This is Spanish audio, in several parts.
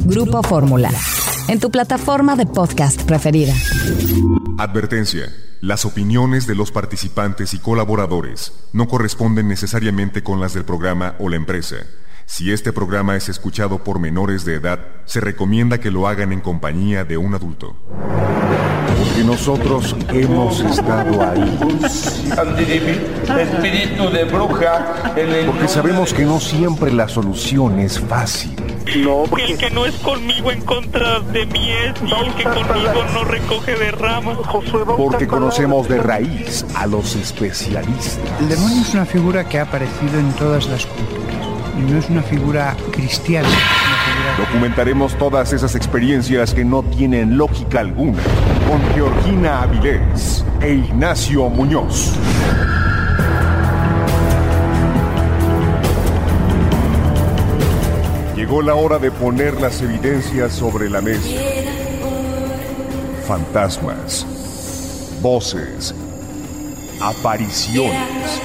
Grupo Fórmula, en tu plataforma de podcast preferida. Advertencia. Las opiniones de los participantes y colaboradores no corresponden necesariamente con las del programa o la empresa. Si este programa es escuchado por menores de edad, se recomienda que lo hagan en compañía de un adulto. Porque nosotros hemos estado ahí. Espíritu de bruja. Porque sabemos que no siempre la solución es fácil. No, el que no es conmigo en contra de mí es, y el que conmigo no recoge de ramas. Porque conocemos de raíz a los especialistas. El demonio es una figura que ha aparecido en todas las culturas. Y no es una figura cristiana. Documentaremos todas esas experiencias que no tienen lógica alguna con Georgina Avilés e Ignacio Muñoz. Llegó la hora de poner las evidencias sobre la mesa. Fantasmas, voces, apariciones,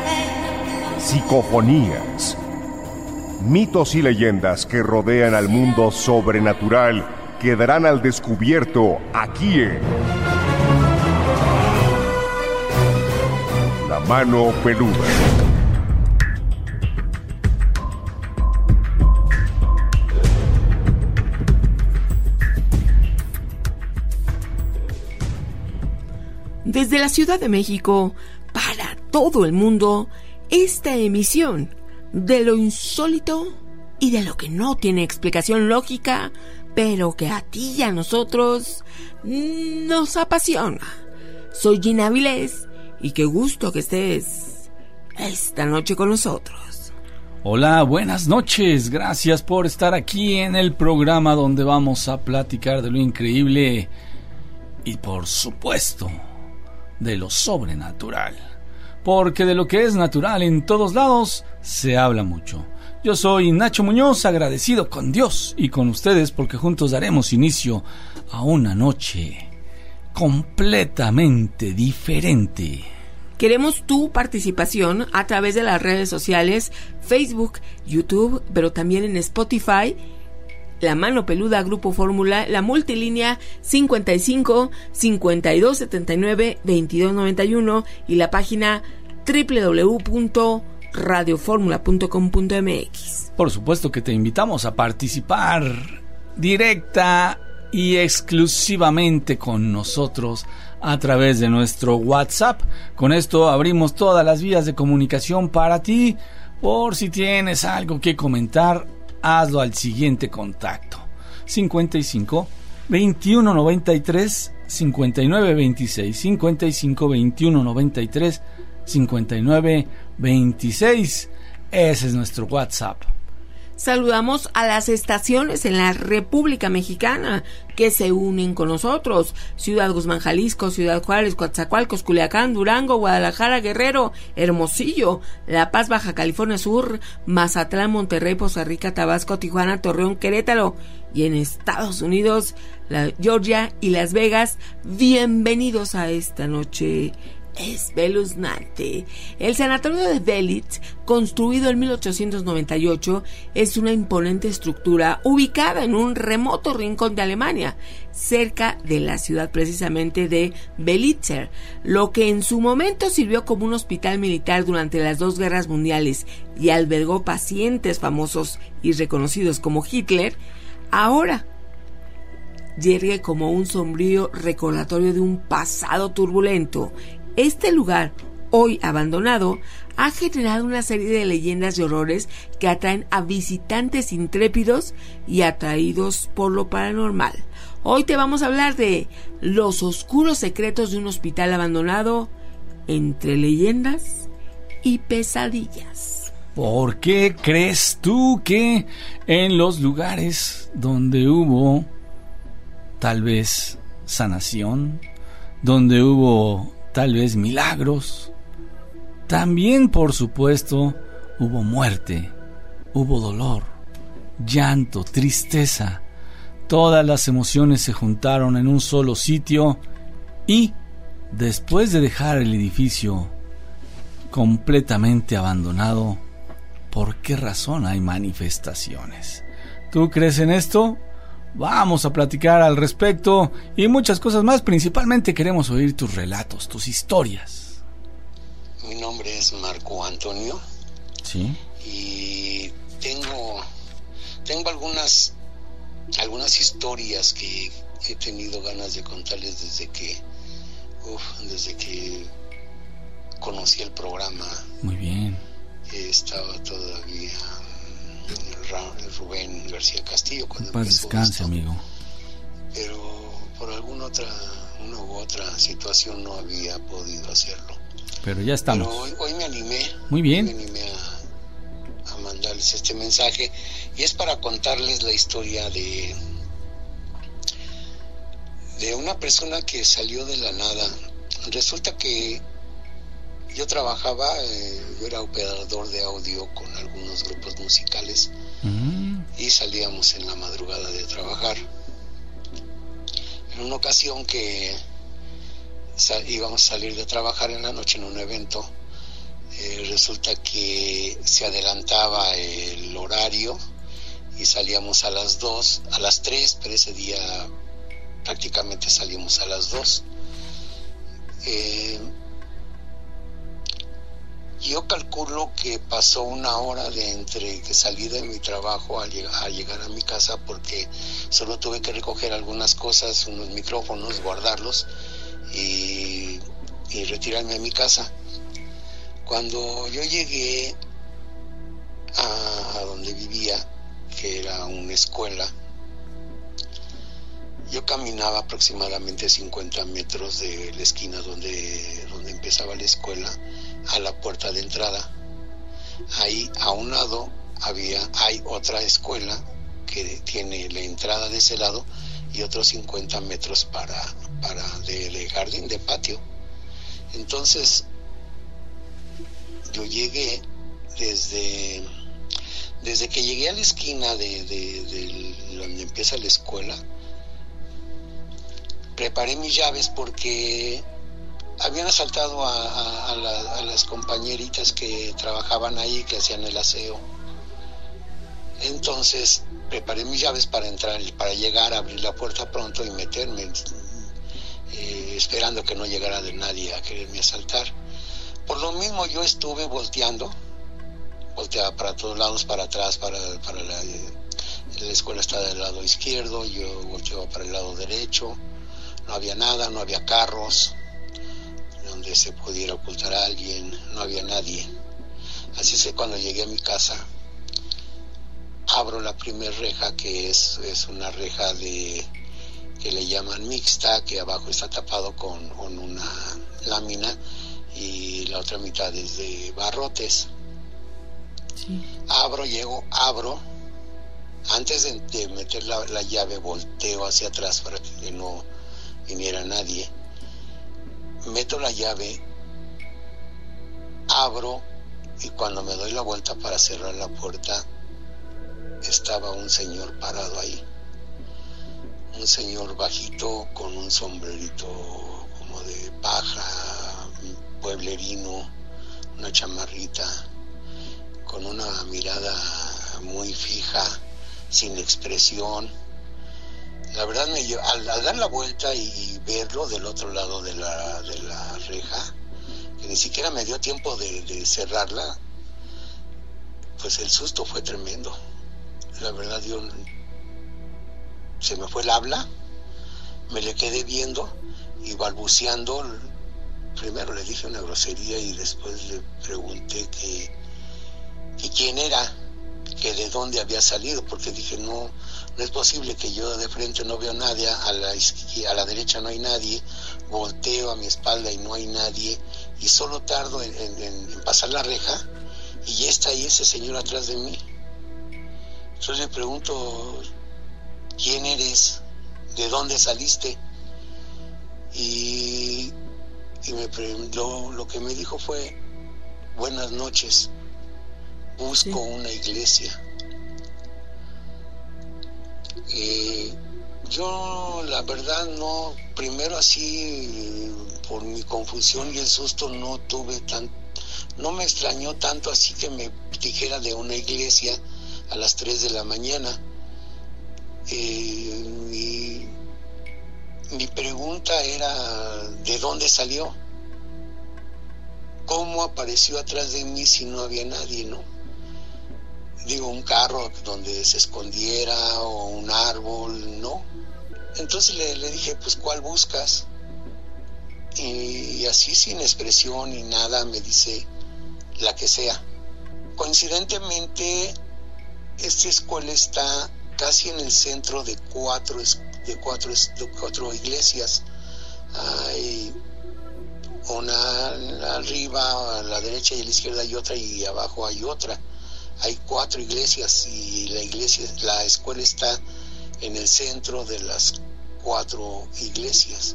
psicofonías, mitos y leyendas que rodean al mundo sobrenatural quedarán al descubierto aquí en La Mano Peluda. Desde la Ciudad de México, para todo el mundo, esta emisión de lo insólito y de lo que no tiene explicación lógica, pero que a ti y a nosotros nos apasiona. Soy Gina Avilés y qué gusto que estés esta noche con nosotros. Hola, buenas noches. Gracias por estar aquí en el programa donde vamos a platicar de lo increíble y, por supuesto, de lo sobrenatural. Porque de lo que es natural en todos lados se habla mucho. Yo soy Nacho Muñoz, agradecido con Dios y con ustedes porque juntos daremos inicio a una noche completamente diferente. Queremos tu participación a través de las redes sociales, Facebook, YouTube, pero también en Spotify, La Mano Peluda, Grupo Fórmula, la multilínea 55 52 79 22 91 y la página www.radioformula.com.mx. Por supuesto que te invitamos a participar directa y exclusivamente con nosotros a través de nuestro WhatsApp. Con esto abrimos todas las vías de comunicación para ti. Por si tienes algo que comentar, hazlo al siguiente contacto: 55 21 93 59 26, 55 21 93 59 26. Ese es nuestro WhatsApp. Saludamos a las estaciones en la República Mexicana que se unen con nosotros: Ciudad Guzmán, Jalisco; Ciudad Juárez, Coatzacoalcos, Culiacán, Durango, Guadalajara, Guerrero, Hermosillo, La Paz, Baja California Sur, Mazatlán, Monterrey, Poza Rica, Tabasco, Tijuana, Torreón, Querétaro, y en Estados Unidos, Georgia y Las Vegas. Bienvenidos a esta noche espeluznante. El sanatorio de Dölitz, construido en 1898, es una imponente estructura ubicada en un remoto rincón de Alemania, cerca de la ciudad precisamente de Belitzer, lo que en su momento sirvió como un hospital militar durante las dos guerras mundiales y albergó pacientes famosos y reconocidos como Hitler. Ahora yergue como un sombrío recordatorio de un pasado turbulento. Este lugar, hoy abandonado, ha generado una serie de leyendas y horrores que atraen a visitantes intrépidos y atraídos por lo paranormal. Hoy te vamos a hablar de los oscuros secretos de un hospital abandonado, entre leyendas y pesadillas. ¿Por qué crees tú que en los lugares donde hubo tal vez sanación, donde hubo tal vez milagros, también por supuesto hubo muerte, hubo dolor, llanto, tristeza? Todas las emociones se juntaron en un solo sitio y después de dejar el edificio completamente abandonado, ¿por qué razón hay manifestaciones? ¿Tú crees en esto? Vamos a platicar al respecto y muchas cosas más. Principalmente queremos oír tus relatos, tus historias. Mi nombre es Marco Antonio. Sí. Y tengo algunas historias que he tenido ganas de contarles desde que conocí el programa. Muy bien. Estaba todavía Rubén García Castillo cuando paz empezó descanse, esto, amigo. pero por una u otra situación no había podido hacerlo. Pero ya estamos. Pero hoy me animé. Muy bien. Me animé a mandarles este mensaje y es para contarles la historia de una persona que salió de la nada. Resulta que yo trabajaba, yo era operador de audio con algunos grupos musicales y salíamos en la madrugada de trabajar. En una ocasión que íbamos a salir de trabajar en la noche en un evento, resulta que se adelantaba el horario y salíamos a las 3, pero ese día prácticamente salimos a las 2. Yo calculo que pasó una hora de entre que salí de mi trabajo a llegar a mi casa, porque solo tuve que recoger algunas cosas, unos micrófonos, guardarlos y retirarme a mi casa. Cuando yo llegué a donde vivía, que era una escuela, yo caminaba aproximadamente 50 metros de la esquina donde empezaba la escuela a la puerta de entrada. Ahí a un lado hay otra escuela que tiene la entrada de ese lado y otros 50 metros para de jardín, de patio. Entonces yo llegué desde que llegué a la esquina de donde empieza la escuela. Preparé mis llaves porque habían asaltado a las compañeritas que trabajaban ahí, que hacían el aseo. Entonces preparé mis llaves para entrar, para llegar a abrir la puerta pronto y meterme, esperando que no llegara de nadie a quererme asaltar. Por lo mismo yo estuve volteaba para todos lados, para atrás, la escuela está del lado izquierdo, yo volteaba para el lado derecho. No había nada, no había carros donde se pudiera ocultar a alguien, no había nadie. Así es que cuando llegué a mi casa, abro la primera reja, que es una reja que le llaman mixta, que abajo está tapado con una lámina y la otra mitad es de barrotes. Sí. Abro, antes de meter la llave, volteo hacia atrás para que no viniera nadie. Meto la llave, abro y cuando me doy la vuelta para cerrar la puerta, estaba un señor parado ahí. Un señor bajito con un sombrerito como de paja, pueblerino, una chamarrita, con una mirada muy fija, sin expresión. La verdad, al dar la vuelta y verlo del otro lado de la reja, que ni siquiera me dio tiempo de cerrarla, pues el susto fue tremendo. La verdad, se me fue el habla, me le quedé viendo y balbuceando. Primero le dije una grosería y después le pregunté que quién era, que de dónde había salido, porque dije no es posible que yo de frente no veo a nadie, a la derecha no hay nadie, volteo a mi espalda y no hay nadie, y solo tardo en pasar la reja y ya está ahí ese señor atrás de mí. Entonces le pregunto, ¿quién eres? ¿De dónde saliste? Y lo que me dijo fue, buenas noches, busco una iglesia. Yo la verdad primero así por mi confusión y el susto no me extrañó tanto así que me dijera de una iglesia a las 3 de la mañana. Mi pregunta era, ¿de dónde salió? ¿Cómo apareció atrás de mí si no había nadie, no? Digo, un carro donde se escondiera o un árbol, no. Entonces le dije, pues, ¿cuál buscas? Y así, sin expresión ni nada, me dice, la que sea. Coincidentemente, esta escuela está casi en el centro de cuatro iglesias. Hay una arriba, a la derecha y a la izquierda hay otra, y abajo hay otra. Hay 4 iglesias y la escuela está en el centro de las 4 iglesias.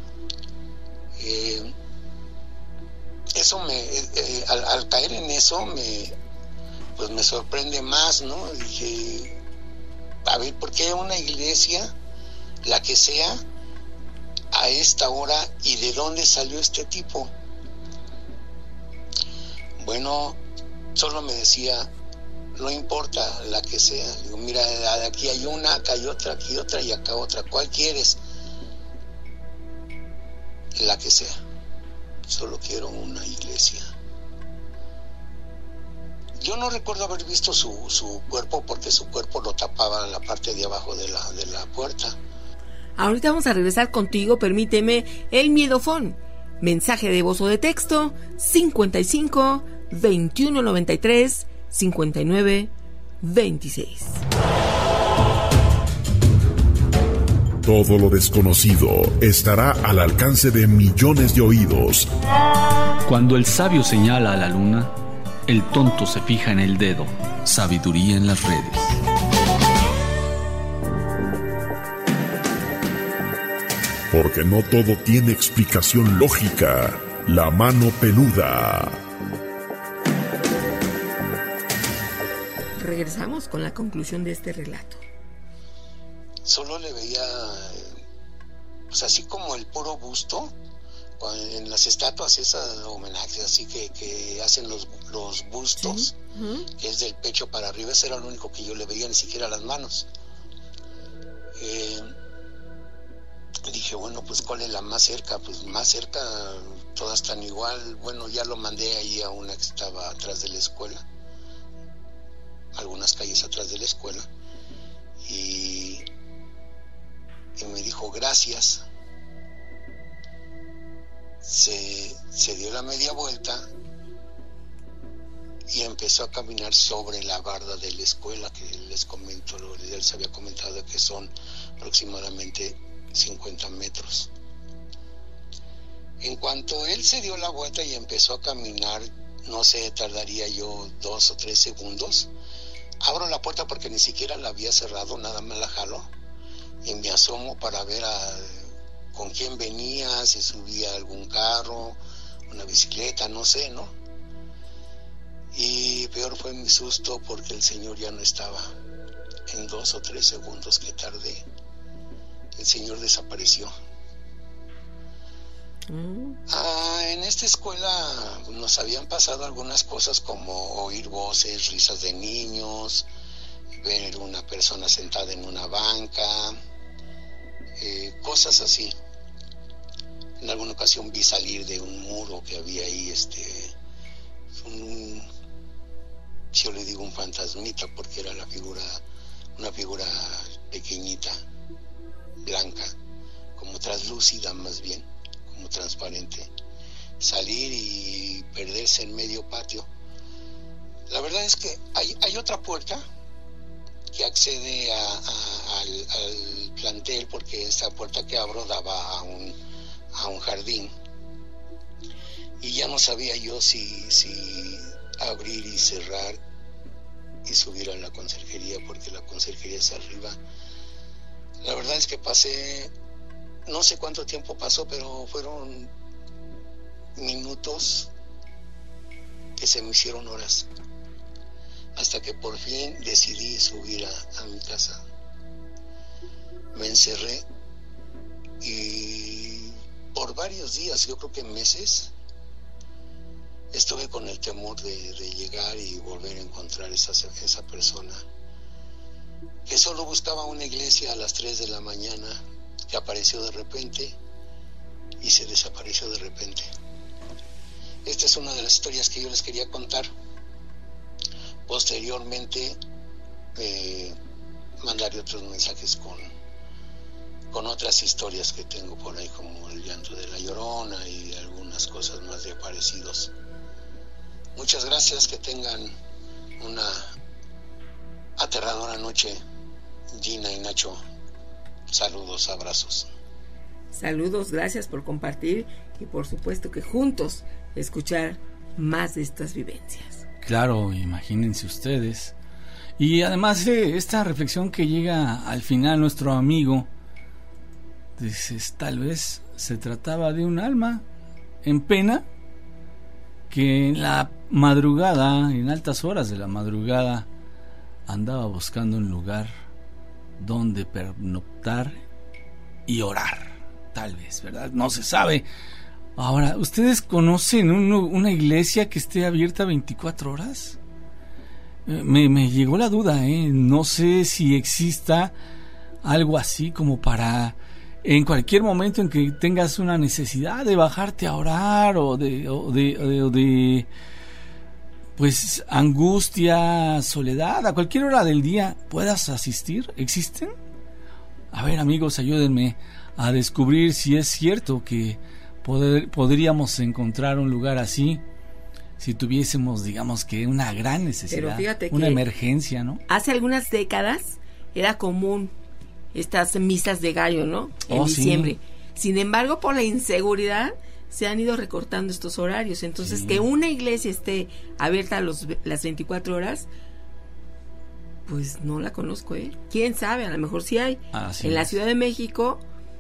Eso al caer en eso pues me sorprende más, ¿no? Dije, a ver, ¿por qué una iglesia, la que sea, a esta hora, y de dónde salió este tipo? Bueno, solo me decía, no importa la que sea. Digo, mira, aquí hay una, acá hay otra, aquí otra y acá otra. ¿Cuál quieres? La que sea. Solo quiero una iglesia. Yo no recuerdo haber visto su cuerpo, porque su cuerpo lo tapaba la parte de abajo de la puerta. Ahorita vamos a regresar contigo, permíteme, el miedofón. Mensaje de voz o de texto, 55 21 93 59 26. Todo lo desconocido estará al alcance de millones de oídos. Cuando el sabio señala a la luna, el tonto se fija en el dedo. Sabiduría en las redes. Porque no todo tiene explicación lógica. La mano peluda. Regresamos con la conclusión de este relato. Solo le veía, pues así como el puro busto, en las estatuas esas homenajes, así que hacen los bustos, ¿sí? Uh-huh. Que es del pecho para arriba. Ese era lo único que yo le veía, ni siquiera las manos. Dije, bueno, pues ¿cuál es la más cerca? Pues más cerca, todas están igual. Bueno, ya lo mandé ahí a una que estaba atrás de la escuela, algunas calles atrás de la escuela, y me dijo gracias. Se dio la media vuelta y empezó a caminar sobre la barda de la escuela, que les había comentado que son aproximadamente 50 metros. En cuanto él se dio la vuelta y empezó a caminar, no sé, tardaría yo 2 o 3 segundos. Abro la puerta porque ni siquiera la había cerrado, nada más la jalo y me asomo para ver con quién venía, si subía algún carro, una bicicleta, no sé, ¿no? Y peor fue mi susto porque el señor ya no estaba. En 2 o 3 segundos que tardé, el señor desapareció. En esta escuela nos habían pasado algunas cosas, como oír voces, risas de niños, ver una persona sentada en una banca, cosas así. En alguna ocasión vi salir de un muro que había ahí, yo le digo un fantasmita porque era una figura pequeñita, blanca, como translúcida más bien, como transparente, salir y perderse en medio patio. La verdad es que hay otra puerta que accede al plantel, porque esta puerta que abro daba a un jardín, y ya no sabía yo si abrir y cerrar y subir a la conserjería, porque la conserjería es arriba. La verdad es que pasé, no sé cuánto tiempo pasó, pero fueron minutos que se me hicieron horas, hasta que por fin decidí subir a mi casa. Me encerré y por varios días, yo creo que meses, estuve con el temor de llegar y volver a encontrar esa persona que solo buscaba una iglesia a las 3 de la mañana, que apareció de repente y se desapareció de repente. Esta es una de las historias que yo les quería contar. Posteriormente mandaré otros mensajes con otras historias que tengo por ahí, como el llanto de la Llorona y algunas cosas más de aparecidos. Muchas gracias, que tengan una aterradora noche. Gina y Nacho, saludos, abrazos. Saludos, gracias por compartir y por supuesto que juntos escuchar más de estas vivencias. Claro, imagínense ustedes. Y además esta reflexión que llega al final nuestro amigo, dices, tal vez se trataba de un alma en pena que en la madrugada, en altas horas de la madrugada, andaba buscando un lugar donde pernoctar y orar, tal vez, ¿verdad? No se sabe. Ahora, ¿ustedes conocen una iglesia que esté abierta 24 horas? Me llegó la duda, no sé si exista algo así como para en cualquier momento en que tengas una necesidad de bajarte a orar o de pues angustia, soledad, a cualquier hora del día puedas asistir. ¿Existen? A ver, amigos, ayúdenme a descubrir si es cierto que podríamos encontrar un lugar así si tuviésemos, digamos, que una gran necesidad, una emergencia, ¿no? Hace algunas décadas era común estas misas de gallo, ¿no? En diciembre. Sí. Sin embargo, por la inseguridad se han ido recortando estos horarios. Entonces, sí, que una iglesia esté abierta las 24 horas, pues no la conozco, ¿Quién sabe? A lo mejor sí hay. En la Ciudad de México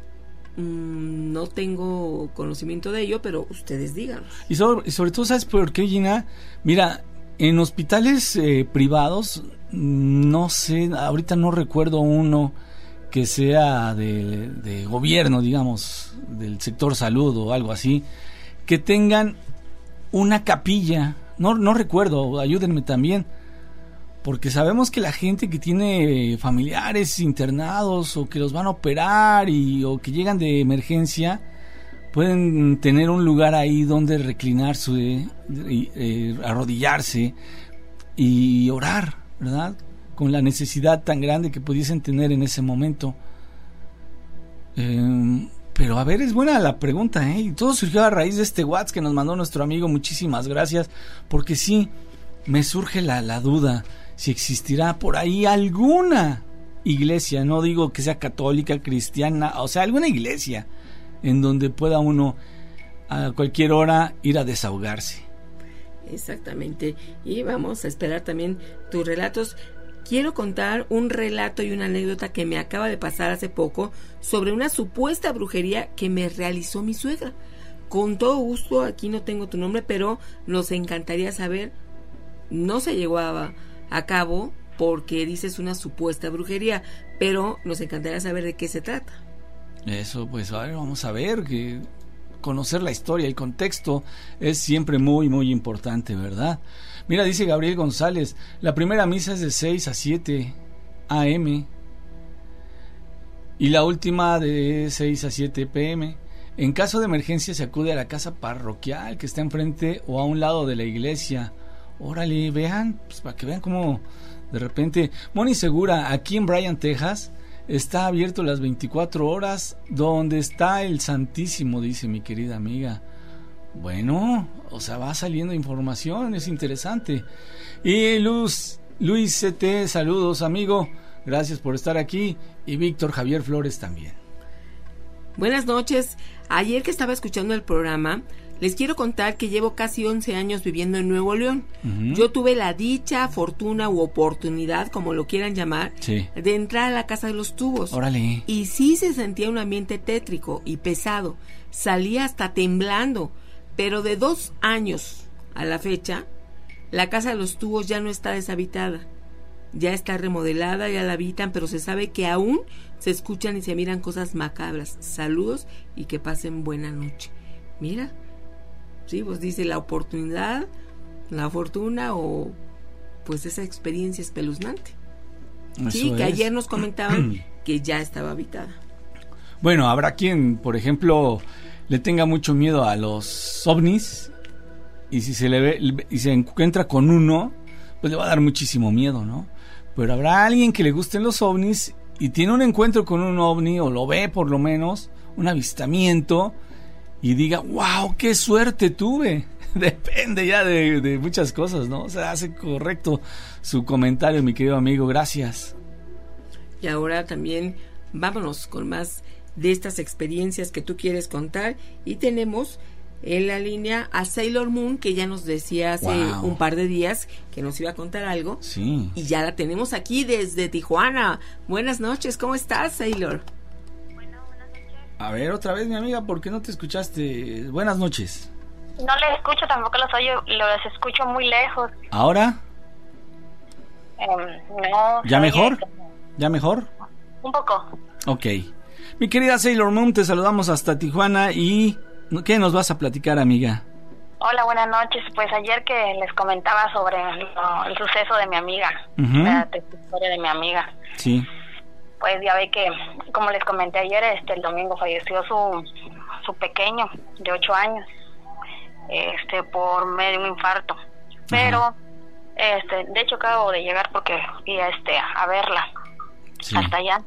no tengo conocimiento de ello, pero ustedes digan. Y sobre todo, ¿sabes por qué, Gina? Mira, en hospitales privados, no sé, ahorita no recuerdo uno que sea de gobierno, digamos, del sector salud o algo así, que tengan una capilla. No recuerdo, ayúdenme también, porque sabemos que la gente que tiene familiares internados o que los van a operar o que llegan de emergencia pueden tener un lugar ahí donde reclinarse, arrodillarse y orar, ¿verdad? Con la necesidad tan grande que pudiesen tener en ese momento. Pero a ver, es buena la pregunta, y todo surgió a raíz de este WhatsApp que nos mandó nuestro amigo. Muchísimas gracias, porque sí, me surge la duda si existirá por ahí alguna iglesia, no digo que sea católica, cristiana, o sea, alguna iglesia en donde pueda uno a cualquier hora ir a desahogarse. Exactamente, y vamos a esperar también tus relatos. Quiero contar un relato y una anécdota que me acaba de pasar hace poco sobre una supuesta brujería que me realizó mi suegra. Con todo gusto, aquí no tengo tu nombre, pero nos encantaría saber. No se llegó a cabo porque dices una supuesta brujería, pero nos encantaría saber de qué se trata. Eso, pues a ver, vamos a ver, que conocer la historia, el contexto es siempre muy, muy importante, ¿verdad? Mira, dice Gabriel González, la primera misa es de 6 a 7 a.m. y la última de 6 a 7 p.m. En caso de emergencia se acude a la casa parroquial que está enfrente o a un lado de la iglesia. Órale, vean, pues para que vean cómo de repente... Moni Segura, aquí en Bryan, Texas, está abierto las 24 horas donde está el Santísimo, dice mi querida amiga. Bueno, o sea, va saliendo información, es interesante. Y Luis CT, saludos, amigo, gracias por estar aquí. Y Víctor Javier Flores también. Buenas noches. Ayer que estaba escuchando el programa, les quiero contar que llevo casi 11 años viviendo en Nuevo León. Uh-huh. Yo tuve la dicha, fortuna u oportunidad, como lo quieran llamar, sí, de entrar a la Casa de los Tubos. Órale. Y sí se sentía un ambiente tétrico y pesado. Salía hasta temblando. Pero de 2 años a la fecha, la Casa de los Tubos ya no está deshabitada. Ya está remodelada, ya la habitan, pero se sabe que aún se escuchan y se miran cosas macabras. Saludos y que pasen buena noche. Mira, sí, pues dice la oportunidad, la fortuna o pues esa experiencia espeluznante. Sí, que ayer nos comentaban que ya estaba habitada. Bueno, habrá quien, por ejemplo, le tenga mucho miedo a los ovnis y si se le ve y se encuentra con uno, pues le va a dar muchísimo miedo, ¿no? Pero habrá alguien que le gusten los ovnis y tiene un encuentro con un ovni, o lo ve por lo menos, un avistamiento, y diga, wow, qué suerte tuve. Depende ya de muchas cosas, ¿no? O sea, hace correcto su comentario, mi querido amigo, gracias. Y ahora también vámonos con más de estas experiencias que tú quieres contar, y tenemos en la línea a Sailor Moon, que ya nos decía hace un par de días que nos iba a contar algo. Sí. Y ya la tenemos aquí desde Tijuana. Buenas noches, ¿cómo estás, Sailor? Bueno, buenas noches. A ver, otra vez, mi amiga, ¿por qué no te escuchaste? Buenas noches. No les escucho, tampoco los oyo, los escucho muy lejos. ¿Ahora? No. ¿Ya mejor? ¿Ya mejor? Un poco. Ok. Mi querida Sailor Moon, te saludamos hasta Tijuana y... ¿qué nos vas a platicar, amiga? Hola, buenas noches. Pues ayer que les comentaba sobre el suceso de mi amiga, la historia de mi amiga. Sí. Pues ya ve que, como les comenté ayer, el domingo falleció su pequeño de 8 años, por medio de un infarto. Pero, de hecho acabo de llegar porque fui a verla, hasta allá.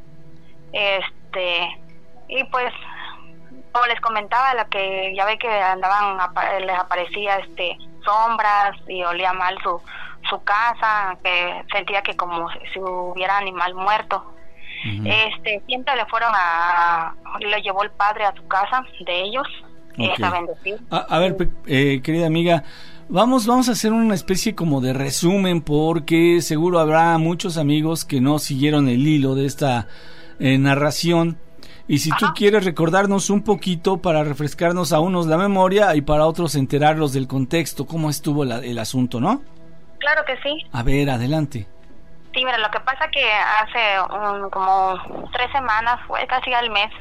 Y pues, como les comentaba, la que ya ve que les aparecía sombras y olía mal su casa, que sentía que como si hubiera animal muerto. Siempre le llevó el padre a su casa de ellos, a bendecir. A ver, querida amiga, vamos a hacer una especie como de resumen, porque seguro habrá muchos amigos que no siguieron el hilo de esta narración. Y si tú quieres recordarnos un poquito para refrescarnos a unos la memoria y para otros enterarlos del contexto, cómo estuvo el asunto, ¿no? Claro que sí. A ver, adelante. Sí, mira, lo que pasa que hace como 3 semanas, fue casi al mes,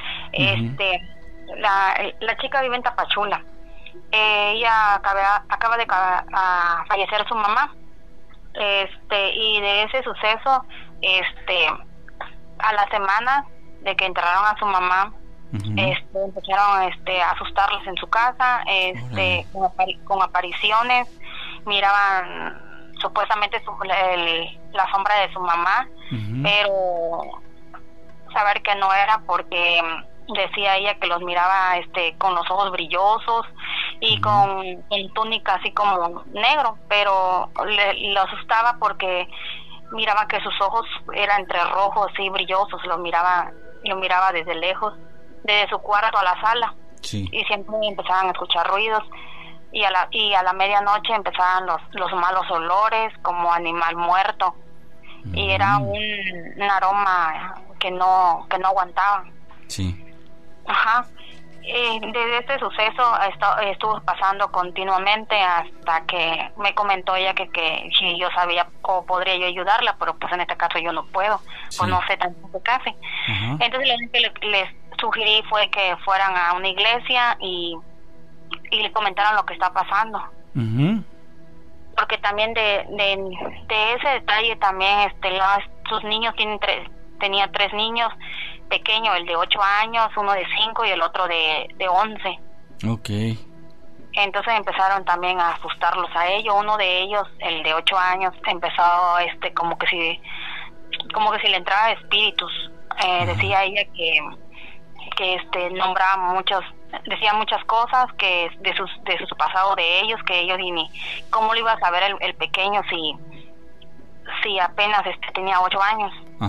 la chica vive en Tapachula. Ella acaba de fallecer su mamá. Y de ese suceso, a la semana de que enterraron a su mamá, empezaron a asustarles en su casa, con apariciones, miraban supuestamente la sombra de su mamá, pero saber que no era, porque decía ella que los miraba con los ojos brillosos y con túnica así como negro, pero lo asustaba porque miraba que sus ojos eran entre rojos y brillosos. Lo miraba desde lejos, desde su cuarto a la sala. Sí. Y siempre empezaban a escuchar ruidos, y a la medianoche empezaban los malos olores como animal muerto, y era un aroma que no aguantaban. Sí. Ajá. Desde este suceso estuvo pasando continuamente hasta que me comentó ella que si yo sabía o podría yo ayudarla, pero pues en este caso yo no puedo, pues no sé tampoco qué hace. Entonces lo único que les sugerí fue que fueran a una iglesia y le comentaron lo que está pasando. Porque también de ese detalle también sus niños tenía 3 niños pequeños, el de 8 años, uno de 5 y el otro de 11. Okay. Entonces empezaron también a asustarlos a ellos. Uno de ellos, el de 8 años, empezó como que si le entraba espíritus. Decía ella que nombraba decía muchas cosas que de su pasado de ellos, que ellos ni cómo lo iba a saber el pequeño si apenas tenía 8 años.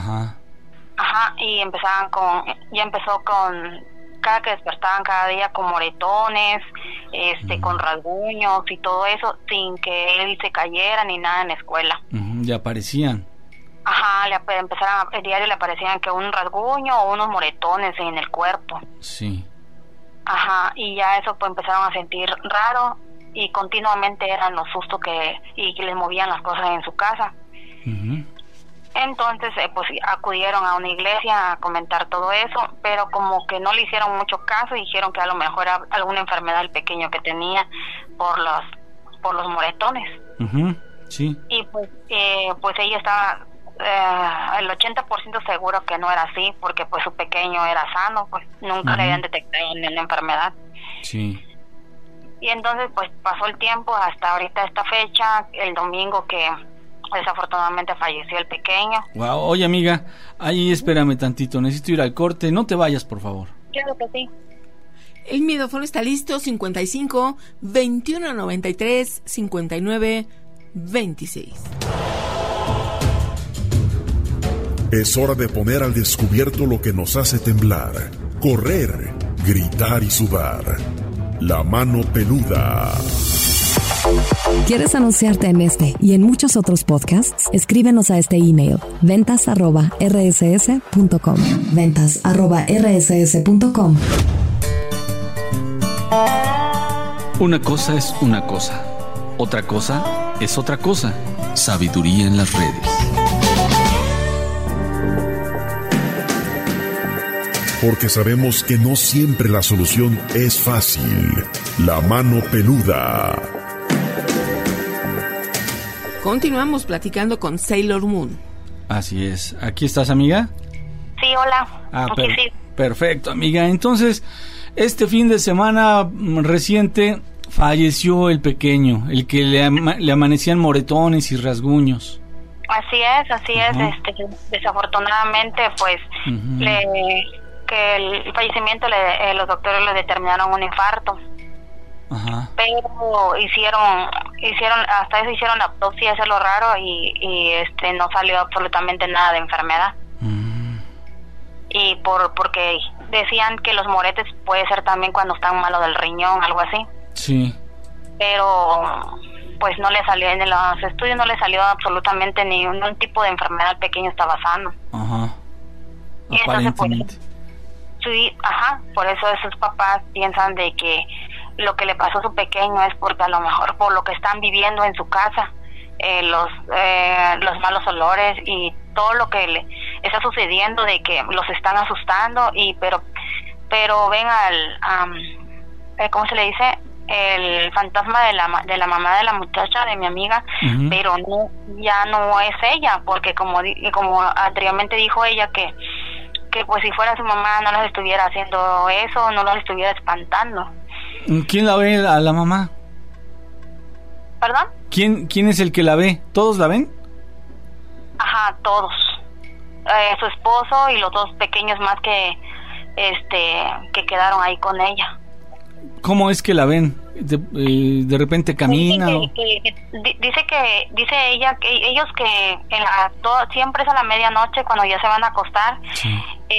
Y empezó con cada que despertaban cada día con moretones, con rasguños y todo eso, sin que él se cayera ni nada en la escuela. Ya aparecían. El diario le aparecían que un rasguño o unos moretones en el cuerpo. Sí. Y ya eso pues empezaron a sentir raro, y continuamente eran los sustos que les movían las cosas en su casa. Entonces pues acudieron a una iglesia a comentar todo eso, pero como que no le hicieron mucho caso, y dijeron que a lo mejor era alguna enfermedad del pequeño que tenía por los moretones. Sí. Y pues ella estaba el 80% seguro que no era así, porque pues su pequeño era sano, pues nunca le habían detectado ni una enfermedad. Sí. Y entonces pues pasó el tiempo hasta ahorita esta fecha, el domingo que desafortunadamente falleció el pequeño. Wow. Oye, amiga, ahí espérame tantito, necesito ir al corte, no te vayas, por favor. Claro que sí. El Miedofono está listo, 55 21 93 59 26. Es hora de poner al descubierto lo que nos hace temblar, correr, gritar y sudar. La mano peluda. ¿Quieres anunciarte en este y en muchos otros podcasts? Escríbenos a este email, ventas@rss.com. ventas@rss.com. Una cosa es una cosa, otra cosa es otra cosa. Sabiduría en las redes. Porque sabemos que no siempre la solución es fácil. La mano peluda. Continuamos platicando con Sailor Moon. Así es. ¿Aquí estás, amiga? Sí, hola. Aquí sí. Perfecto, amiga. Entonces, este fin de semana reciente falleció el pequeño, el que le amanecían moretones y rasguños. Así es. Desafortunadamente, pues, que el fallecimiento los doctores le determinaron un infarto. Ajá. Pero hicieron hasta eso hicieron la autopsia, eso es lo raro, y no salió absolutamente nada de enfermedad. Y porque decían que los moretes puede ser también cuando están malos del riñón, algo así. Sí. Pero pues no le salió, en los estudios no le salió absolutamente ningún tipo de enfermedad, el pequeño estaba sano. Ajá. Y Aparentemente. entonces, sí, por eso esos papás piensan de que lo que le pasó a su pequeño es porque a lo mejor por lo que están viviendo en su casa, los malos olores y todo lo que le está sucediendo, de que los están asustando, pero ven ¿cómo se le dice? El fantasma de la mamá de la muchacha, de mi amiga, pero ya no es ella, porque como anteriormente dijo ella que pues si fuera su mamá no les estuviera haciendo eso, no los estuviera espantando. ¿Quién la ve a la mamá? ¿Perdón? ¿Quién es el que la ve? ¿Todos la ven? Ajá, todos. Su esposo y los dos pequeños más que quedaron ahí con ella. ¿Cómo es que la ven? ¿De repente camina? Dice ella que ellos que siempre es a la medianoche cuando ya se van a acostar. Sí.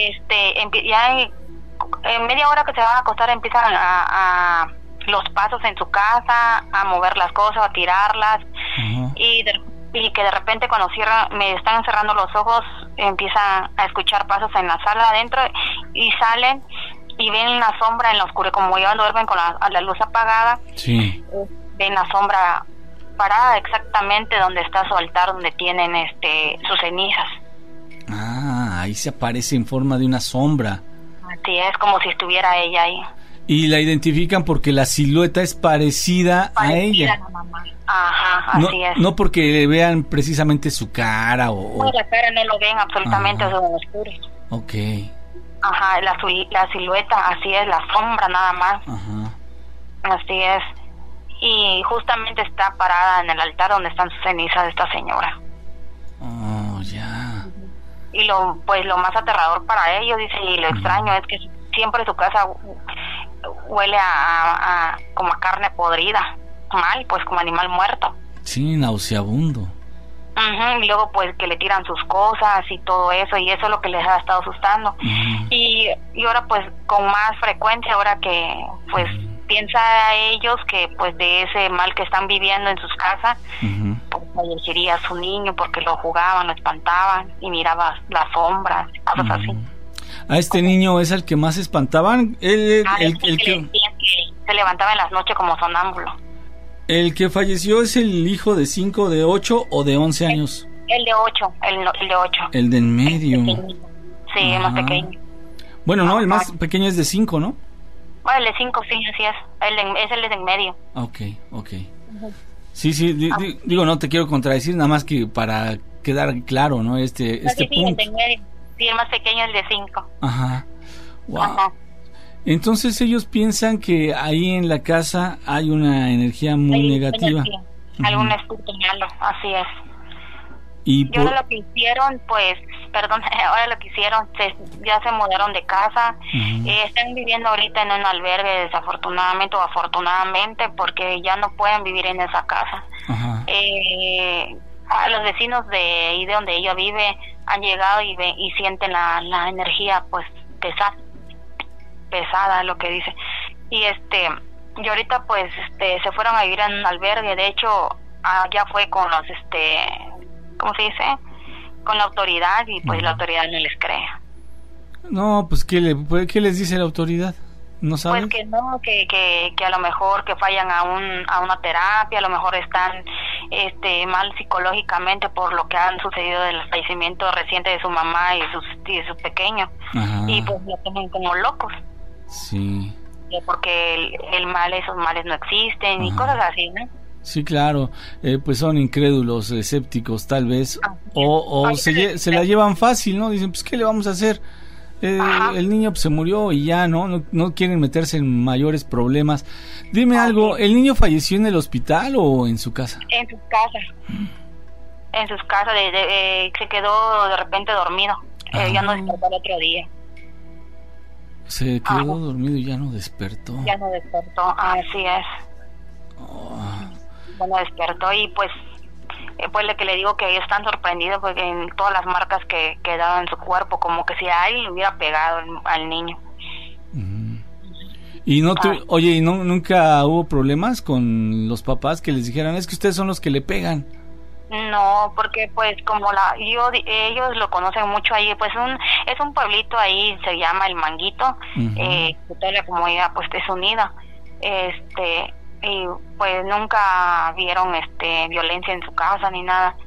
Ya en media hora que se van a acostar empiezan a los pasos en su casa, a mover las cosas, a tirarlas. Y que de repente cuando me están cerrando los ojos, empiezan a escuchar pasos en la sala adentro y salen y ven una sombra en la oscuridad, como ellos duermen con la luz apagada. Sí. Ven la sombra parada exactamente donde está su altar, donde tienen sus cenizas. Ah, ahí se aparece en forma de una sombra. Así es, como si estuviera ella ahí. Y la identifican porque la silueta es parecida a ella. A la mamá. Ajá, así es. No porque vean precisamente su cara o... No, la cara no lo ven absolutamente, es oscuro. Ok. Ajá, la silueta, así es, la sombra nada más. Ajá. Así es. Y justamente está parada en el altar donde están sus cenizas de esta señora. Oh, ya. Y lo más aterrador para ellos, dice, y lo extraño es que siempre su casa huele a como a carne podrida, mal, pues como animal muerto. Sí, nauseabundo. Y luego pues que le tiran sus cosas y todo eso, y eso es lo que les ha estado asustando. Y ahora pues con más frecuencia, ahora que pues piensa a ellos que pues de ese mal que están viviendo en sus casas, pues fallecería su niño porque lo jugaban, lo espantaban y miraba las sombras, cosas así. ¿A este niño es al que más espantaban? El que se levantaba en las noches como sonámbulo. ¿El que falleció es el hijo de 5, de 8 o de 11 años? El de 8, el de 8. El de en medio. Sí, el más pequeño. Bueno, no, el más pequeño es de 5, ¿no? Bueno, el de 5, sí, así es. Es el de en medio. Ok. Sí, digo, no te quiero contradecir, nada más que para quedar claro, ¿no? Este punto. Sí, el más pequeño es de 5. Ajá. Wow. Entonces ellos piensan que ahí en la casa hay una energía muy negativa. Algún espíritu malo, así es. Y ahora lo que hicieron, ya se mudaron de casa. Están viviendo ahorita en un albergue, desafortunadamente o afortunadamente, porque ya no pueden vivir en esa casa. A los vecinos de ahí de donde ella vive han llegado y sienten la energía pues pesada, lo que dice. Y ahorita pues se fueron a vivir en un albergue. De hecho ya fue con los ¿cómo se dice? Con la autoridad, y pues la autoridad no les cree. No, pues ¿qué les dice la autoridad? ¿No saben? Pues que no, que a lo mejor que fallan a una terapia, a lo mejor están mal psicológicamente por lo que han sucedido del fallecimiento reciente de su mamá y de su pequeño. Y pues lo toman como locos. Sí. Porque esos males no existen y cosas así, ¿no? Sí, claro, pues son incrédulos, escépticos tal vez, o se la llevan fácil, ¿no? Dicen, pues ¿qué le vamos a hacer? El niño pues, se murió y ya, no quieren meterse en mayores problemas. Dime algo, ¿el niño falleció en el hospital o en su casa? En sus casas. En sus casas, se quedó de repente dormido, ya no despertó el otro día. Se quedó dormido y ya no despertó. Ya no despertó, así es. Bueno, despertó y pues lo que le digo, que ellos están sorprendidos porque en todas las marcas que quedaban en su cuerpo, como que si a alguien le hubiera pegado al niño. Y oye, ¿y nunca hubo problemas con los papás que les dijeran, es que ustedes son los que le pegan? No, porque pues como ellos lo conocen mucho ahí, pues es un pueblito ahí, se llama El Manguito, que toda la comunidad pues es unida, y pues nunca vieron violencia en su casa ni nada.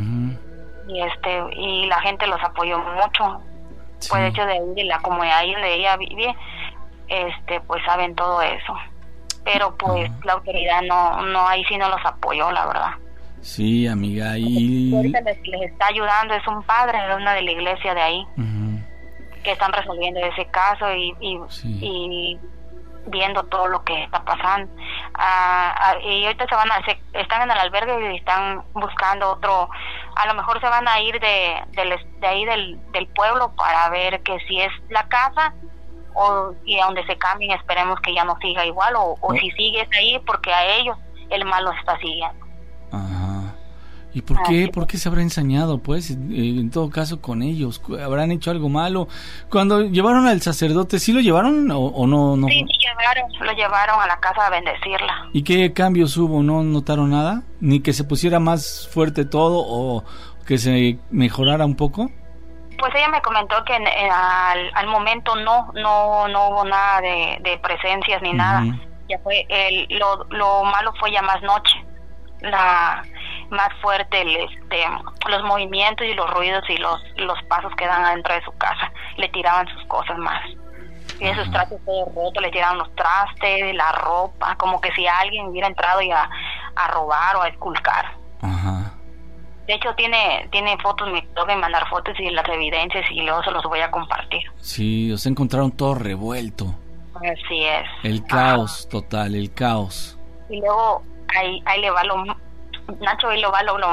Y la gente los apoyó mucho. Sí. Pues de hecho de la comunidad ahí donde ella vive, pues saben todo eso, pero pues la autoridad no ahí sí no los apoyó, la verdad. Sí, amiga, y ahorita les está ayudando es un padre de una de la iglesia de ahí, que están resolviendo ese caso y viendo todo lo que está pasando. Y ahorita están en el albergue y están buscando otro, a lo mejor se van a ir de ahí del pueblo para ver que si es la casa y a donde se cambien, esperemos que ya no siga igual o si sigues ahí, porque a ellos el mal los está siguiendo. ¿Y por qué se habrá ensañado, pues, en todo caso con ellos? ¿Habrán hecho algo malo? Cuando llevaron al sacerdote, ¿sí lo llevaron o no? Sí, lo llevaron a la casa a bendecirla. ¿Y qué cambios hubo? ¿No notaron nada? ¿Ni que se pusiera más fuerte todo o que se mejorara un poco? Pues ella me comentó que al momento no hubo nada de presencias ni nada. Ya fue lo malo fue ya más noche. Más fuerte los movimientos y los ruidos y los pasos que dan adentro de su casa. Le tiraban sus cosas más. Y esos trastes todos rotos, le tiraban los trastes, la ropa, como que si alguien hubiera entrado ya a robar o a esculcar. De hecho tiene fotos, me tengo que mandar fotos y las evidencias y luego se los voy a compartir. Sí, os encontraron todo revuelto. Así es. El caos total, el caos. Y luego ahí le va Nacho, ahí le va lo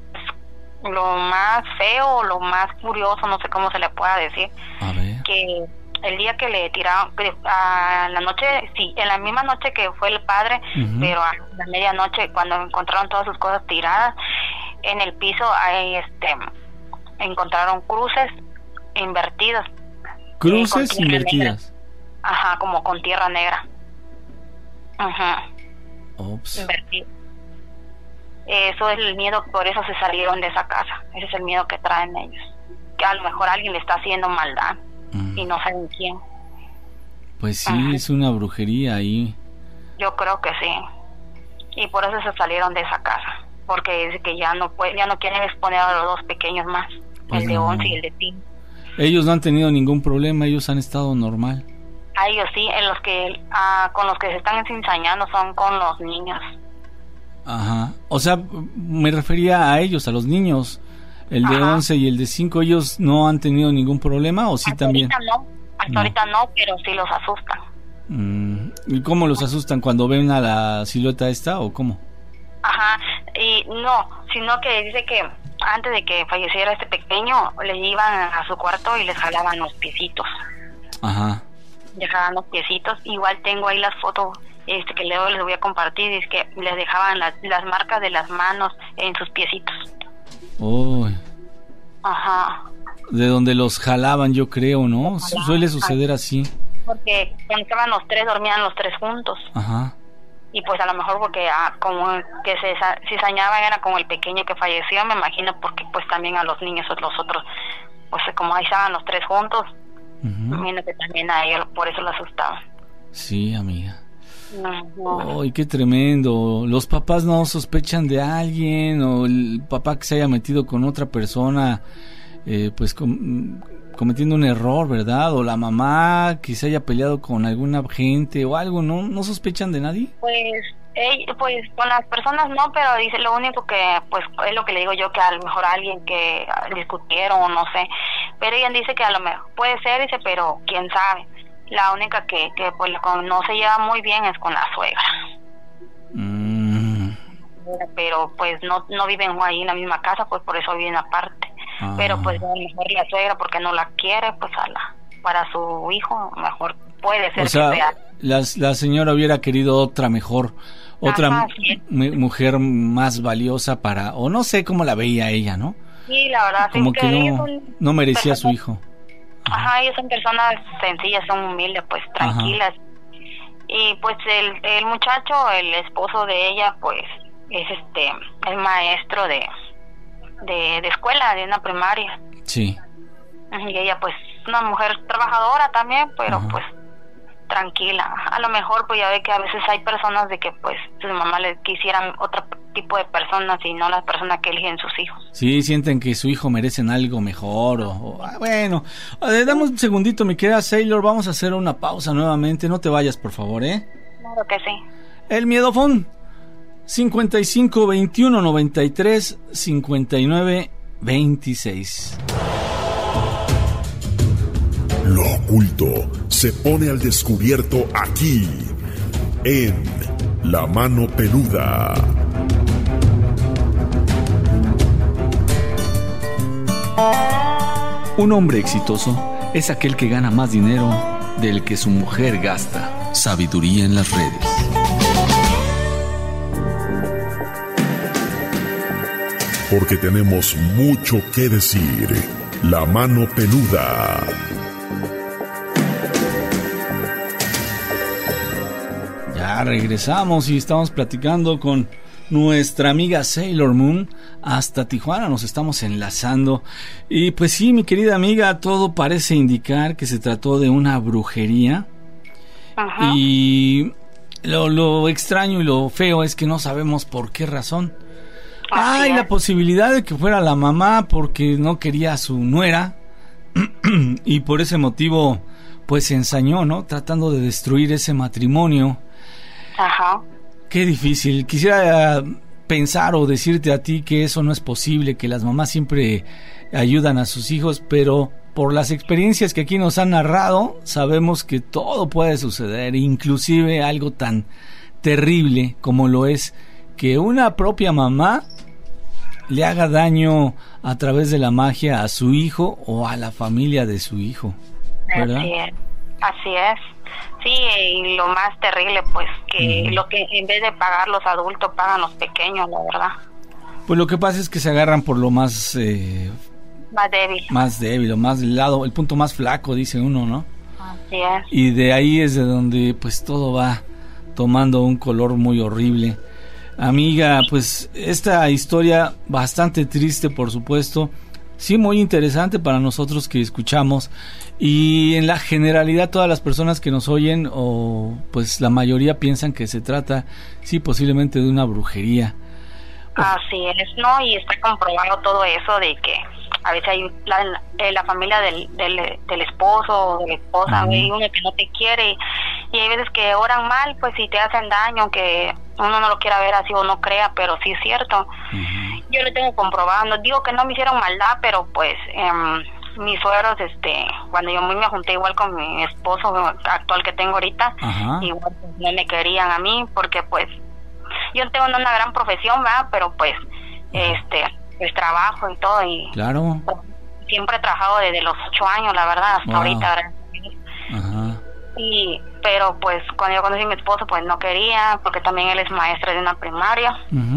más feo, lo más curioso, no sé cómo se le pueda decir. A ver. Que el día que le tiraron, a la noche, sí, en la misma noche que fue el padre, pero a la medianoche, cuando encontraron todas sus cosas tiradas, en el piso ahí encontraron cruces invertidas. ¿Cruces invertidas? Negra. Como con tierra negra. Ops. Invertido. Eso es el miedo, por eso se salieron de esa casa. Ese es el miedo que traen ellos, que a lo mejor alguien le está haciendo maldad y no saben quién. Pues sí, es una brujería ahí. Yo creo que sí, y por eso se salieron de esa casa, porque dice que ya no quieren exponer a los dos pequeños más, pues el de 11 y el de 5. Ellos no han tenido ningún problema, ellos han estado normal. A ellos sí, con los que se están ensañando son con los niños. O sea, me refería a ellos, a los niños. El de 11 y el de 5, ¿ellos no han tenido ningún problema o sí también? Hasta ahorita no, pero sí los asustan. ¿Y cómo los asustan? ¿Cuando ven a la silueta esta o cómo? Ajá, y no, sino que dice que antes de que falleciera este pequeño, les iban a su cuarto y les jalaban los piecitos. Ajá. Dejaban los piecitos. Igual tengo ahí las fotos que luego les voy a compartir. Es que les dejaban las marcas de las manos en sus piecitos. Uy. Ajá. De donde los jalaban, yo creo, ¿no? Suele suceder así. Porque cuando estaban los tres, dormían los tres juntos. Ajá. Y pues a lo mejor porque como que se cizañaban era con el pequeño que falleció, me imagino, porque pues también a los niños, los otros, pues como ahí estaban los tres juntos, me imagino que también a ellos por eso lo asustaban. Sí, amiga. No. ¡Ay, qué tremendo! ¿Los papás no sospechan de alguien o el papá que se haya metido con otra persona, pues cometiendo un error, ¿verdad? O la mamá que se haya peleado con alguna gente o algo, ¿no sospechan de nadie? Pues con las personas no, pero dice lo único que, pues es lo que le digo yo, que a lo mejor alguien que discutieron o no sé, pero ella dice que a lo mejor puede ser, dice, pero quién sabe. La única que pues no se lleva muy bien es con la suegra. Pero pues no viven ahí en la misma casa, pues por eso viven aparte. Pero pues a lo mejor la suegra, porque no la quiere, pues para su hijo, mejor puede ser. O sea, que sea. La señora hubiera querido otra mejor, otra mujer más valiosa para, o no sé cómo la veía ella, ¿no? Sí, la verdad, como sí, que no merecía a su hijo. Ajá, ellos son personas sencillas, son humildes, pues tranquilas. Y pues el muchacho, el esposo de ella, pues es el maestro de escuela, de una primaria. Sí. Y ella pues una mujer trabajadora también, pero pues tranquila. A lo mejor pues ya ve que a veces hay personas de que pues sus mamás les quisieran otro tipo de personas y no las personas que eligen sus hijos. Sí, sienten que su hijo merecen algo mejor bueno, dame un segundito, mi querida Sailor, vamos a hacer una pausa nuevamente, no te vayas por favor, Claro que sí. El miedofón 55 21 93 59 26. Lo oculto se pone al descubierto aquí, en La Mano Peluda. Un hombre exitoso es aquel que gana más dinero del que su mujer gasta. Sabiduría en las redes. Porque tenemos mucho que decir. La Mano Peluda. Ya regresamos y estamos platicando con nuestra amiga Sailor Moon. Hasta Tijuana nos estamos enlazando. Y pues sí, mi querida amiga, todo parece indicar que se trató de una brujería. Ajá. Y lo extraño y lo feo es que no sabemos por qué razón. Hay la posibilidad de que fuera la mamá porque no quería a su nuera y por ese motivo pues se ensañó, ¿no? Tratando de destruir ese matrimonio. Ajá. Qué difícil. Quisiera pensar o decirte a ti que eso no es posible, que las mamás siempre ayudan a sus hijos, pero por las experiencias que aquí nos han narrado, sabemos que todo puede suceder, inclusive algo tan terrible como lo es que una propia mamá le haga daño a través de la magia a su hijo o a la familia de su hijo, ¿verdad? Así es. Sí, y lo más terrible, pues, que lo que en vez de pagar los adultos, pagan los pequeños, la verdad. Pues lo que pasa es que se agarran por lo más débil, o más lado, el punto más flaco, dice uno, ¿no? Así es. Y de ahí es de donde, pues, todo va tomando un color muy horrible. Amiga, pues esta historia bastante triste, por supuesto, sí, muy interesante para nosotros que escuchamos, y en la generalidad todas las personas que nos oyen, o pues la mayoría piensan que se trata, sí, posiblemente de una brujería. Así es, ¿no? Y está comprobado todo eso de que a veces hay la familia del esposo o de la esposa, hay uno que no te quiere y hay veces que oran mal, pues si te hacen daño, aunque uno no lo quiera ver así o no crea, pero sí es cierto. yo le tengo comprobado, no digo que no me hicieron maldad, pero pues mis suegros, cuando yo me junté igual con mi esposo actual que tengo ahorita, igual pues, no me querían a mí, porque pues yo tengo una gran profesión, ¿verdad? Pero pues el trabajo y todo, y claro, siempre he trabajado desde los 8 años, la verdad, hasta ahorita, ¿verdad? Pero pues cuando yo conocí a mi esposo, pues no quería, porque también él es maestro de una primaria.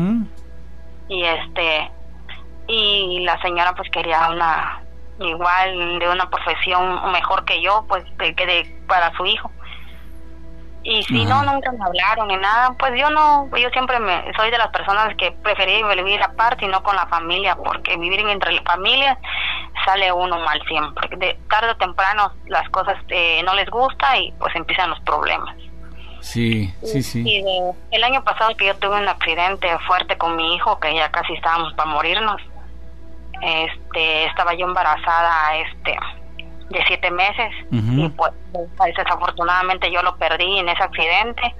Y la señora pues quería igual de una profesión mejor que yo, pues para su hijo. Y si no, nunca me hablaron ni nada. Pues yo siempre soy de las personas que preferí vivir aparte y no con la familia, porque vivir entre la familia sale uno mal siempre. De tarde o temprano las cosas no les gusta y pues empiezan los problemas. Sí. Y el año pasado que yo tuve un accidente fuerte con mi hijo, que ya casi estábamos para morirnos, estaba yo embarazada de 7 meses, y pues desafortunadamente yo lo perdí en ese accidente.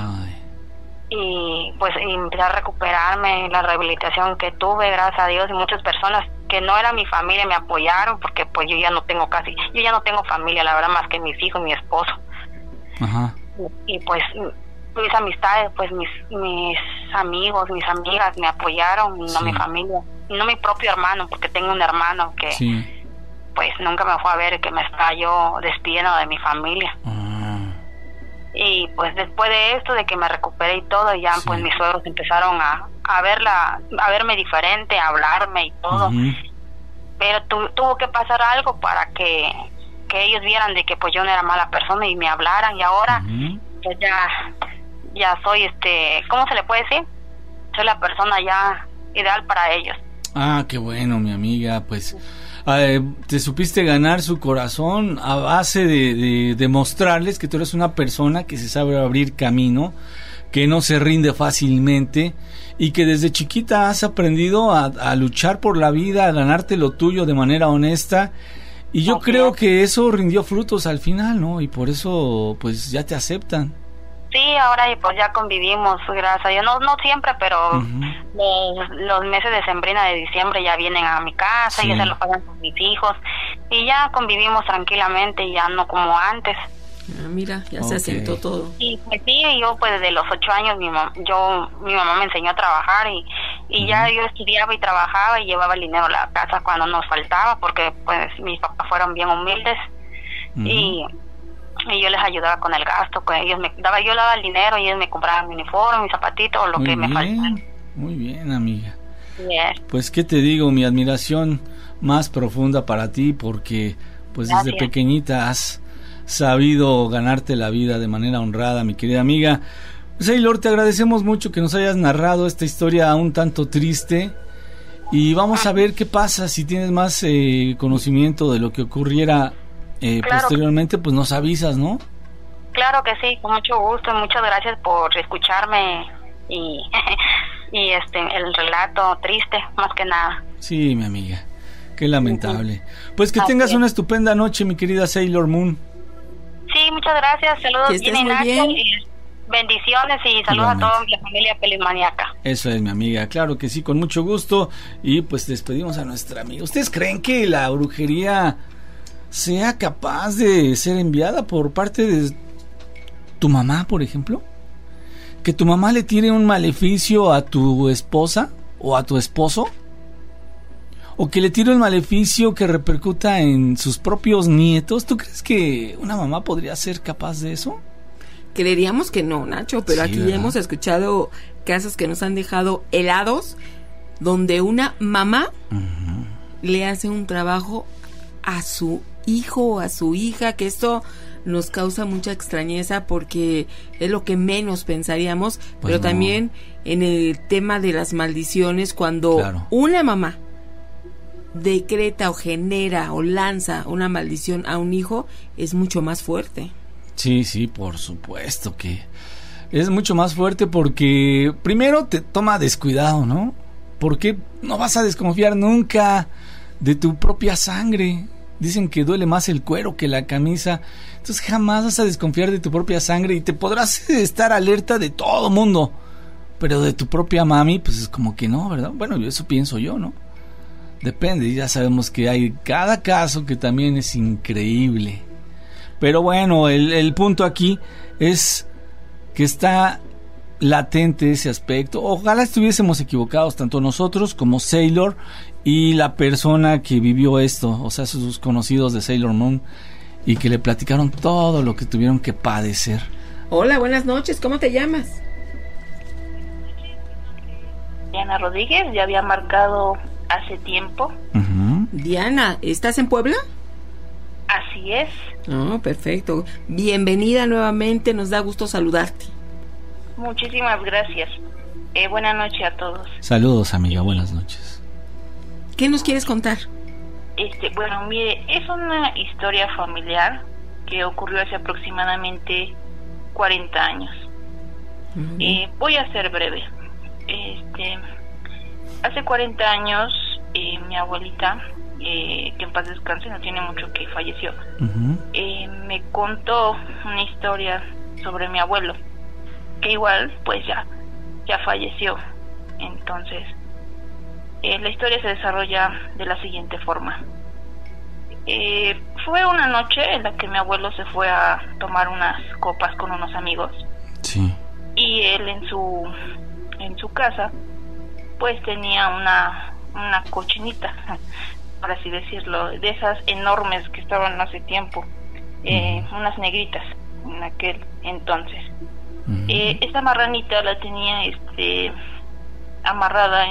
Y pues empecé a recuperarme. La rehabilitación que tuve, gracias a Dios, y muchas personas que no eran mi familia me apoyaron, porque pues yo ya no tengo familia, la verdad, más que mis hijos y mi esposo. Y pues mis amistades, pues mis amigos, mis amigas me apoyaron, y no mi familia, y no mi propio hermano, porque tengo un hermano que pues nunca me fue a ver, que me estaba yo despidiendo de mi familia. Y pues después de esto, de que me recuperé y todo, ya pues mis suegros empezaron a verme diferente, a hablarme y todo. Pero tuvo que pasar algo para que ellos vieran de que pues yo no era mala persona y me hablaran, y ahora pues ya soy ¿cómo se le puede decir? Soy la persona ya ideal para ellos. Qué bueno, mi amiga, pues te supiste ganar su corazón a base de demostrarles que tú eres una persona que se sabe abrir camino, que no se rinde fácilmente, y que desde chiquita has aprendido a luchar por la vida, a ganarte lo tuyo de manera honesta. Y yo creo que eso rindió frutos al final, ¿no? Y por eso pues ya te aceptan. Sí, ahora pues ya convivimos, gracias a Dios. No siempre, pero los meses de sembrina de diciembre ya vienen a mi casa, y ya se lo pagan con mis hijos, y ya convivimos tranquilamente, y ya no como antes. Mira, ya se asentó todo. Y pues sí, yo pues desde los 8 años mi mamá me enseñó a trabajar, y ya yo estudiaba y trabajaba y llevaba el dinero a la casa cuando nos faltaba, porque pues mis papás fueron bien humildes. Y yo les ayudaba con el gasto, pues yo le daba el dinero y ellos me compraban mi uniforme, mis zapatitos, lo que me faltaba. Muy bien, amiga. Pues qué te digo, mi admiración más profunda para ti, porque pues desde pequeñita has sabido ganarte la vida de manera honrada, mi querida amiga. Saylor, te agradecemos mucho que nos hayas narrado esta historia un tanto triste, y vamos a ver qué pasa. Si tienes más conocimiento de lo que ocurriera posteriormente, pues nos avisas, ¿no? Claro que sí, con mucho gusto. Muchas gracias por escucharme y el relato triste, más que nada. Sí, mi amiga, qué lamentable. Pues que tengas una estupenda noche, mi querida Sailor Moon. Sí, muchas gracias. Saludos, que estés muy bien. Bendiciones y saludos a toda la familia Pelismaníaca. Eso es, mi amiga, claro que sí, con mucho gusto. Y pues despedimos a nuestra amiga. ¿Ustedes creen que la brujería sea capaz de ser enviada por parte de tu mamá, por ejemplo? ¿Que tu mamá le tire un maleficio a tu esposa o a tu esposo? ¿O que le tire un maleficio que repercuta en sus propios nietos? ¿Tú crees que una mamá podría ser capaz de eso? Creeríamos que no, Nacho, pero aquí ya hemos escuchado casos que nos han dejado helados, donde una mamá le hace un trabajo a su hijo o a su hija, que esto nos causa mucha extrañeza, porque es lo que menos pensaríamos. Pues pero también en el tema de las maldiciones, cuando una mamá decreta o genera o lanza una maldición a un hijo, es mucho más fuerte. Sí, por supuesto que es mucho más fuerte, porque primero te toma descuidado, ¿no? Porque no vas a desconfiar nunca de tu propia sangre. Dicen que duele más el cuero que la camisa. Entonces jamás vas a desconfiar de tu propia sangre, y te podrás estar alerta de todo mundo, Pero de tu propia mami, pues es como que no, ¿verdad? Bueno, eso pienso yo, ¿no? Depende, ya sabemos que hay cada caso que también es increíble. Pero bueno, el punto aquí es que está latente ese aspecto. Ojalá estuviésemos equivocados, tanto nosotros como Sailor y la persona que vivió esto, o sea, sus conocidos de Sailor Moon, y que le platicaron todo lo que tuvieron que padecer. Hola, buenas noches, ¿cómo te llamas? Diana Rodríguez, ya había marcado hace tiempo. Uh-huh. Diana, ¿estás en Puebla? Así es. Oh, perfecto. Bienvenida nuevamente, nos da gusto saludarte. Muchísimas gracias. Buenas noches a todos. Saludos, amiga, buenas noches. ¿Qué nos quieres contar? Bueno, mire, es una historia familiar que ocurrió hace aproximadamente 40 años. Uh-huh. Voy a ser breve. Hace 40 años, mi abuelita, que en paz descanse, no tiene mucho que falleció, uh-huh, me contó una historia sobre mi abuelo, que igual pues ya falleció. Entonces la historia se desarrolla de la siguiente forma. Fue una noche en la que mi abuelo se fue a tomar unas copas con unos amigos. Sí. Y él en su casa pues tenía una cochinita, por así decirlo, de esas enormes que estaban hace tiempo, unas negritas en aquel entonces. Uh-huh. Esta marranita la tenía amarrada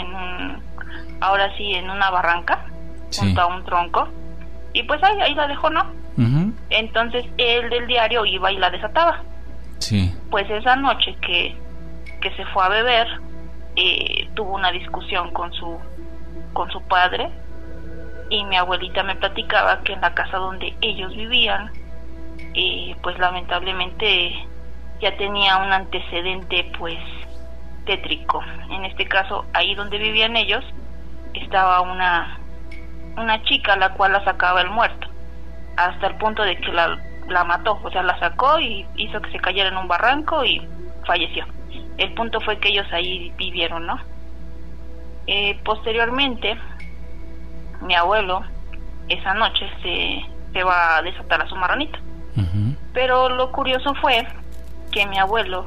en una barranca, sí, junto a un tronco, y pues ahí la dejó, ¿no? Uh-huh. Entonces él del diario iba y la desataba. Sí. Pues esa noche que se fue a beber, tuvo una discusión con su padre, y mi abuelita me platicaba que en la casa donde ellos vivían, pues lamentablemente ya tenía un antecedente pues tétrico. En este caso, ahí donde vivían ellos estaba una chica, la cual la sacaba el muerto, hasta el punto de que la mató, o sea, la sacó y hizo que se cayera en un barranco y falleció. El punto fue que ellos ahí vivieron, ¿no? Posteriormente, mi abuelo esa noche se va a desatar a su marranita. Uh-huh. Pero lo curioso fue que mi abuelo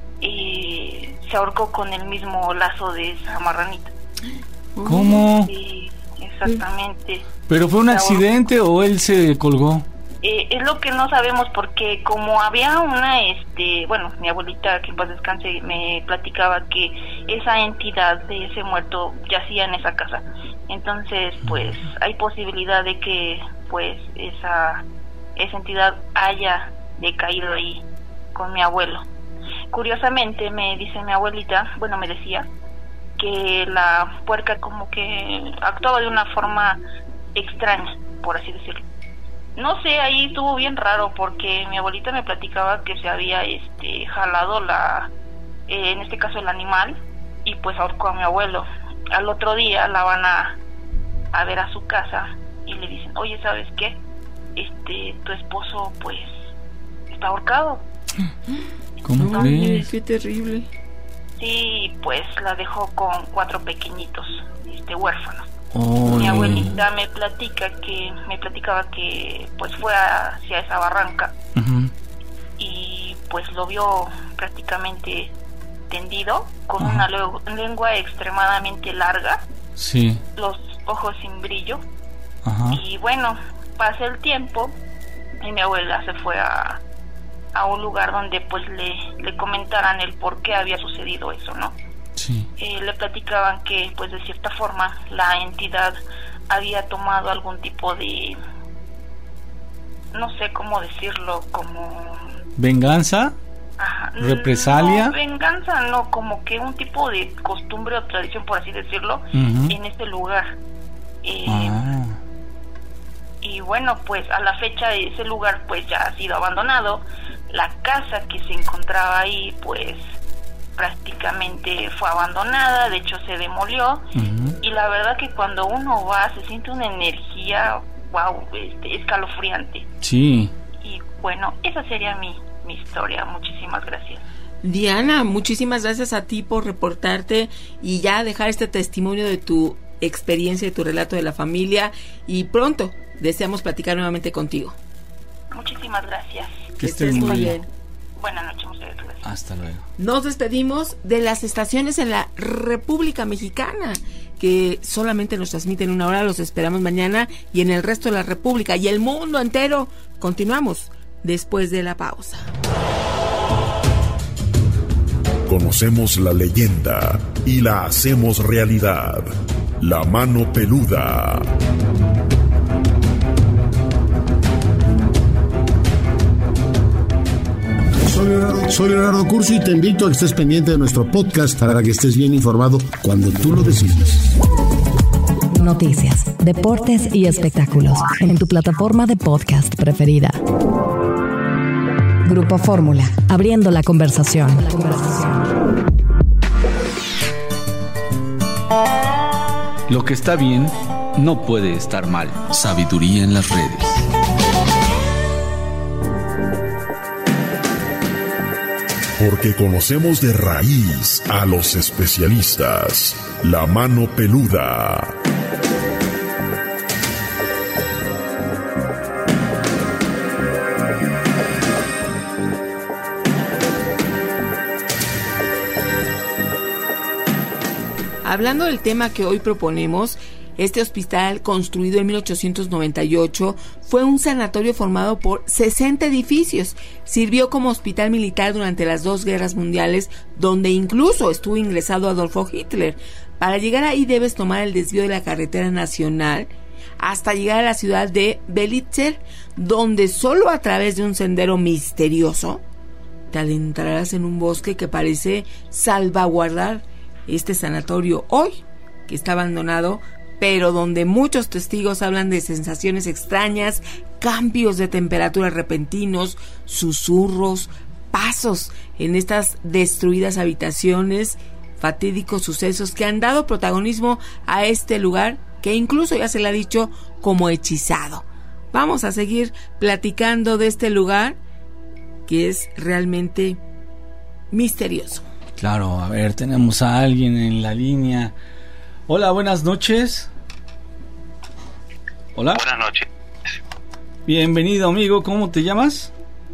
se ahorcó con el mismo lazo de esa marranita. ¿Cómo? Sí, exactamente. ¿Pero fue un accidente o él se colgó? Es lo que no sabemos, porque como había mi abuelita, que en paz descanse, me platicaba que esa entidad de ese muerto yacía en esa casa. Entonces, pues, hay posibilidad de que, pues, esa entidad haya decaído ahí con mi abuelo. Curiosamente, me dice mi abuelita, me decía que la puerca como que actuaba de una forma extraña, por así decirlo. No sé, ahí estuvo bien raro, porque mi abuelita me platicaba que se había jalado en este caso el animal, y pues ahorcó a mi abuelo. Al otro día la van a ver a su casa y le dicen, oye, ¿sabes qué? Tu esposo pues está ahorcado. ¿Cómo crees? Qué terrible. Sí, pues la dejó con 4 pequeñitos, huérfanos. Oh, mi abuelita me platicaba que pues fue hacia esa barranca, uh-huh, y pues lo vio prácticamente tendido, con, uh-huh, una lengua extremadamente larga, sí, los ojos sin brillo, uh-huh, y pasa el tiempo y mi abuela se fue a un lugar donde pues le comentaran el por qué había sucedido eso, ¿no? Sí. Le platicaban que pues de cierta forma la entidad había tomado algún tipo de, no sé cómo decirlo, como venganza. Ajá. ¿Represalia? No, venganza no, como que un tipo de costumbre o tradición, por así decirlo, uh-huh, en este lugar. Y pues a la fecha ese lugar pues ya ha sido abandonado. La casa que se encontraba ahí pues prácticamente fue abandonada, de hecho se demolió, uh-huh, y la verdad que cuando uno va se siente una energía, escalofriante. Sí. Y esa sería mi historia. Muchísimas gracias. Diana, muchísimas gracias a ti por reportarte y ya dejar este testimonio de tu experiencia, de tu relato de la familia, y pronto deseamos platicar nuevamente contigo. Muchísimas gracias. Que estés muy bien. Buenas noches, muchas gracias. Hasta luego. Nos despedimos de las estaciones en la República Mexicana, que solamente nos transmiten 1 hora. Los esperamos mañana, y en el resto de la República y el mundo entero. Continuamos después de la pausa. Conocemos la leyenda y la hacemos realidad. La mano peluda. Soy Leonardo Curcio y te invito a que estés pendiente de nuestro podcast para que estés bien informado cuando tú lo decidas. Noticias, deportes y espectáculos en tu plataforma de podcast preferida. Grupo Fórmula, abriendo la conversación. Lo que está bien no puede estar mal. Sabiduría en las redes. Porque conocemos de raíz a los especialistas. La mano peluda. Hablando del tema que hoy proponemos, este hospital, construido en 1898, fue un sanatorio formado por 60 edificios. Sirvió como hospital militar durante las 2 guerras mundiales, donde incluso estuvo ingresado Adolfo Hitler. Para llegar ahí debes tomar el desvío de la carretera nacional hasta llegar a la ciudad de Belitzer, donde solo a través de un sendero misterioso te adentrarás en un bosque que parece salvaguardar este sanatorio hoy, que está abandonado, pero donde muchos testigos hablan de sensaciones extrañas, cambios de temperatura repentinos, susurros, pasos en estas destruidas habitaciones, fatídicos sucesos que han dado protagonismo a este lugar, que incluso ya se le ha dicho como hechizado. Vamos a seguir platicando de este lugar que es realmente misterioso. Claro, a ver, tenemos a alguien en la línea. Hola, buenas noches. Hola. Buenas noches. Bienvenido, amigo. ¿Cómo te llamas?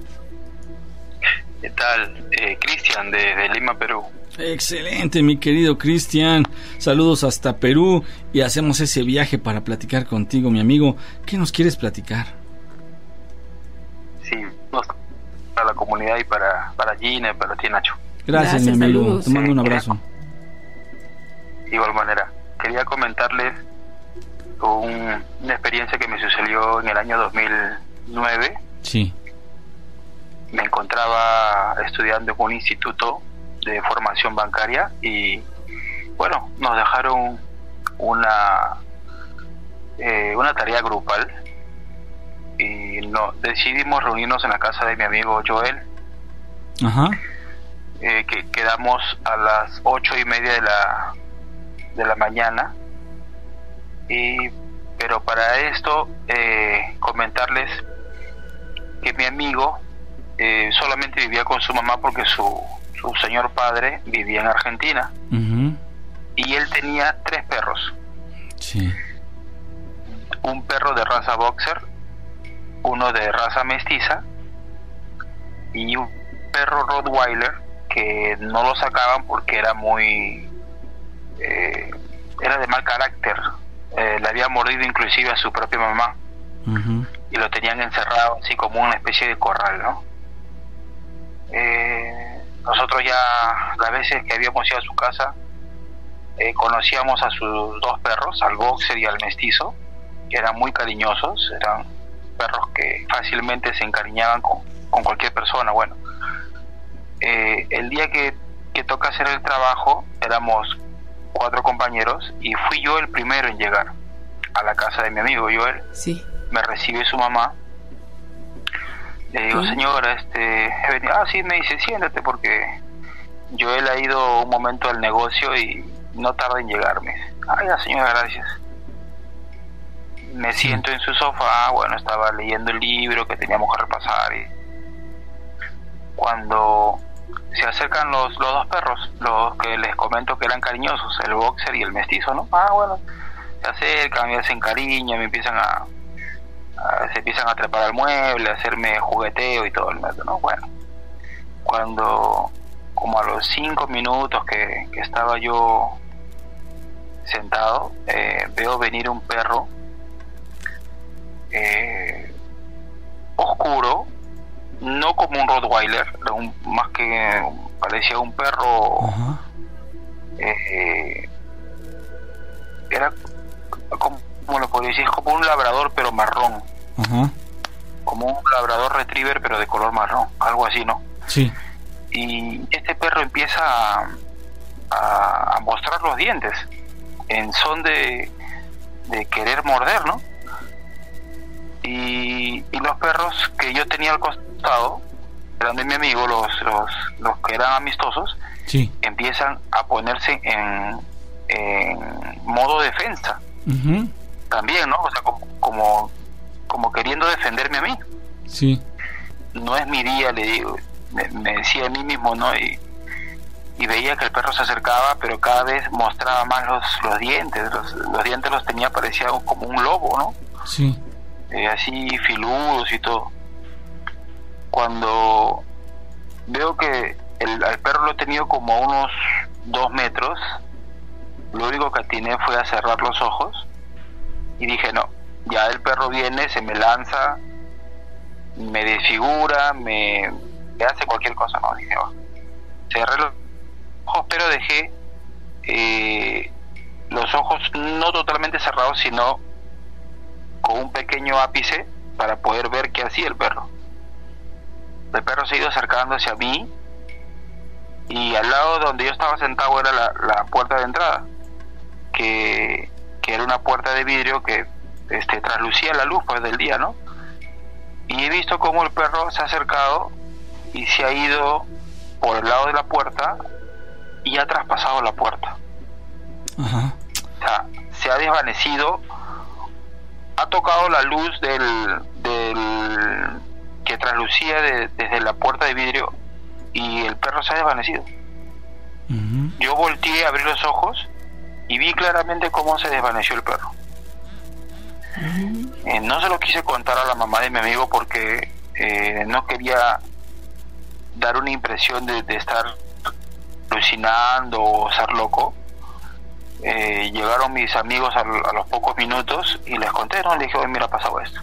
¿Qué tal? Cristian, de Lima, Perú. Excelente, mi querido Cristian. Saludos hasta Perú y hacemos ese viaje para platicar contigo, mi amigo. ¿Qué nos quieres platicar? Sí, para la comunidad y para Gina y para ti, Nacho. Gracias, mi amigo. Saludos. Te mando un abrazo. De igual manera, quería comentarles una experiencia que me sucedió en el año 2009. Sí. Me encontraba estudiando en un instituto de formación bancaria y, bueno, nos dejaron una tarea grupal y decidimos reunirnos en la casa de mi amigo Joel. Ajá. Que quedamos a las 8:30 de la mañana, pero para esto comentarles que mi amigo solamente vivía con su mamá porque su señor padre vivía en Argentina. Uh-huh. Y él tenía 3 perros. Sí. Un perro de raza boxer, uno de raza mestiza y un perro Rottweiler que no lo sacaban porque era era de mal carácter. Le había mordido inclusive a su propia mamá. Uh-huh. Y lo tenían encerrado así como una especie de corral, ¿no? Nosotros ya las veces que habíamos ido a su casa conocíamos a sus 2 perros, al boxer y al mestizo, que eran muy cariñosos, eran perros que fácilmente se encariñaban con cualquier persona. Bueno, el día que toca hacer el trabajo éramos 4 compañeros y fui yo el primero en llegar a la casa de mi amigo Joel. Sí. Me recibe su mamá. Le digo, señora, he venido. Sí, me dice, siéntate porque Joel ha ido un momento al negocio y no tarda en llegarme. Ya, señora, gracias. Me siento en su sofá, bueno, estaba leyendo el libro que teníamos que repasar y cuando se acercan los dos perros, los que les comento que eran cariñosos, el boxer y el mestizo, ¿no? Bueno, se acercan, me hacen cariño, me empiezan se empiezan a trepar al mueble, a hacerme jugueteo y todo el mundo, ¿no? Bueno, cuando como a los 5 minutos que estaba yo sentado, veo venir un perro oscuro, no como un Rottweiler, más que parecía un perro. Era como lo podría decir, es como un labrador pero marrón. Como un labrador retriever pero de color marrón, algo así, ¿no? Sí. Y este perro empieza a mostrar los dientes en son de querer morder, ¿no? Y los perros que yo tenía al costado, eran de mi amigo, los que eran amistosos, sí, empiezan a ponerse en modo defensa. También, ¿no? O sea, como queriendo defenderme a mí. Sí. No es mi día, le digo, me decía a mí mismo, ¿no? Y veía que el perro se acercaba, pero cada vez mostraba más los dientes. Los dientes los tenía, parecía como un lobo, ¿no? Sí. Así filudos y todo. Cuando veo que al perro lo he tenido como a unos 2 metros, lo único que atiné fue a cerrar los ojos y dije, no, ya el perro viene, se me lanza, me desfigura, me hace cualquier cosa, no, dije, va. Cerré los ojos, pero dejé los ojos no totalmente cerrados, sino con un pequeño ápice para poder ver qué hacía el perro. El perro se ha ido acercando hacia mí y al lado donde yo estaba sentado era la puerta de entrada, que era una puerta de vidrio que traslucía la luz, pues, del día, ¿no? Y he visto cómo el perro se ha acercado y se ha ido por el lado de la puerta y ha traspasado la puerta. Ajá. O sea, se ha desvanecido, ha tocado la luz del que traslucía desde la puerta de vidrio y el perro se ha desvanecido. Yo volteé a abrir los ojos y vi claramente cómo se desvaneció el perro. No se lo quise contar a la mamá de mi amigo porque no quería dar una impresión de estar alucinando o ser loco. Llegaron mis amigos a los pocos minutos y les conté, ¿no? Le dije, oye, mira, ha pasado esto.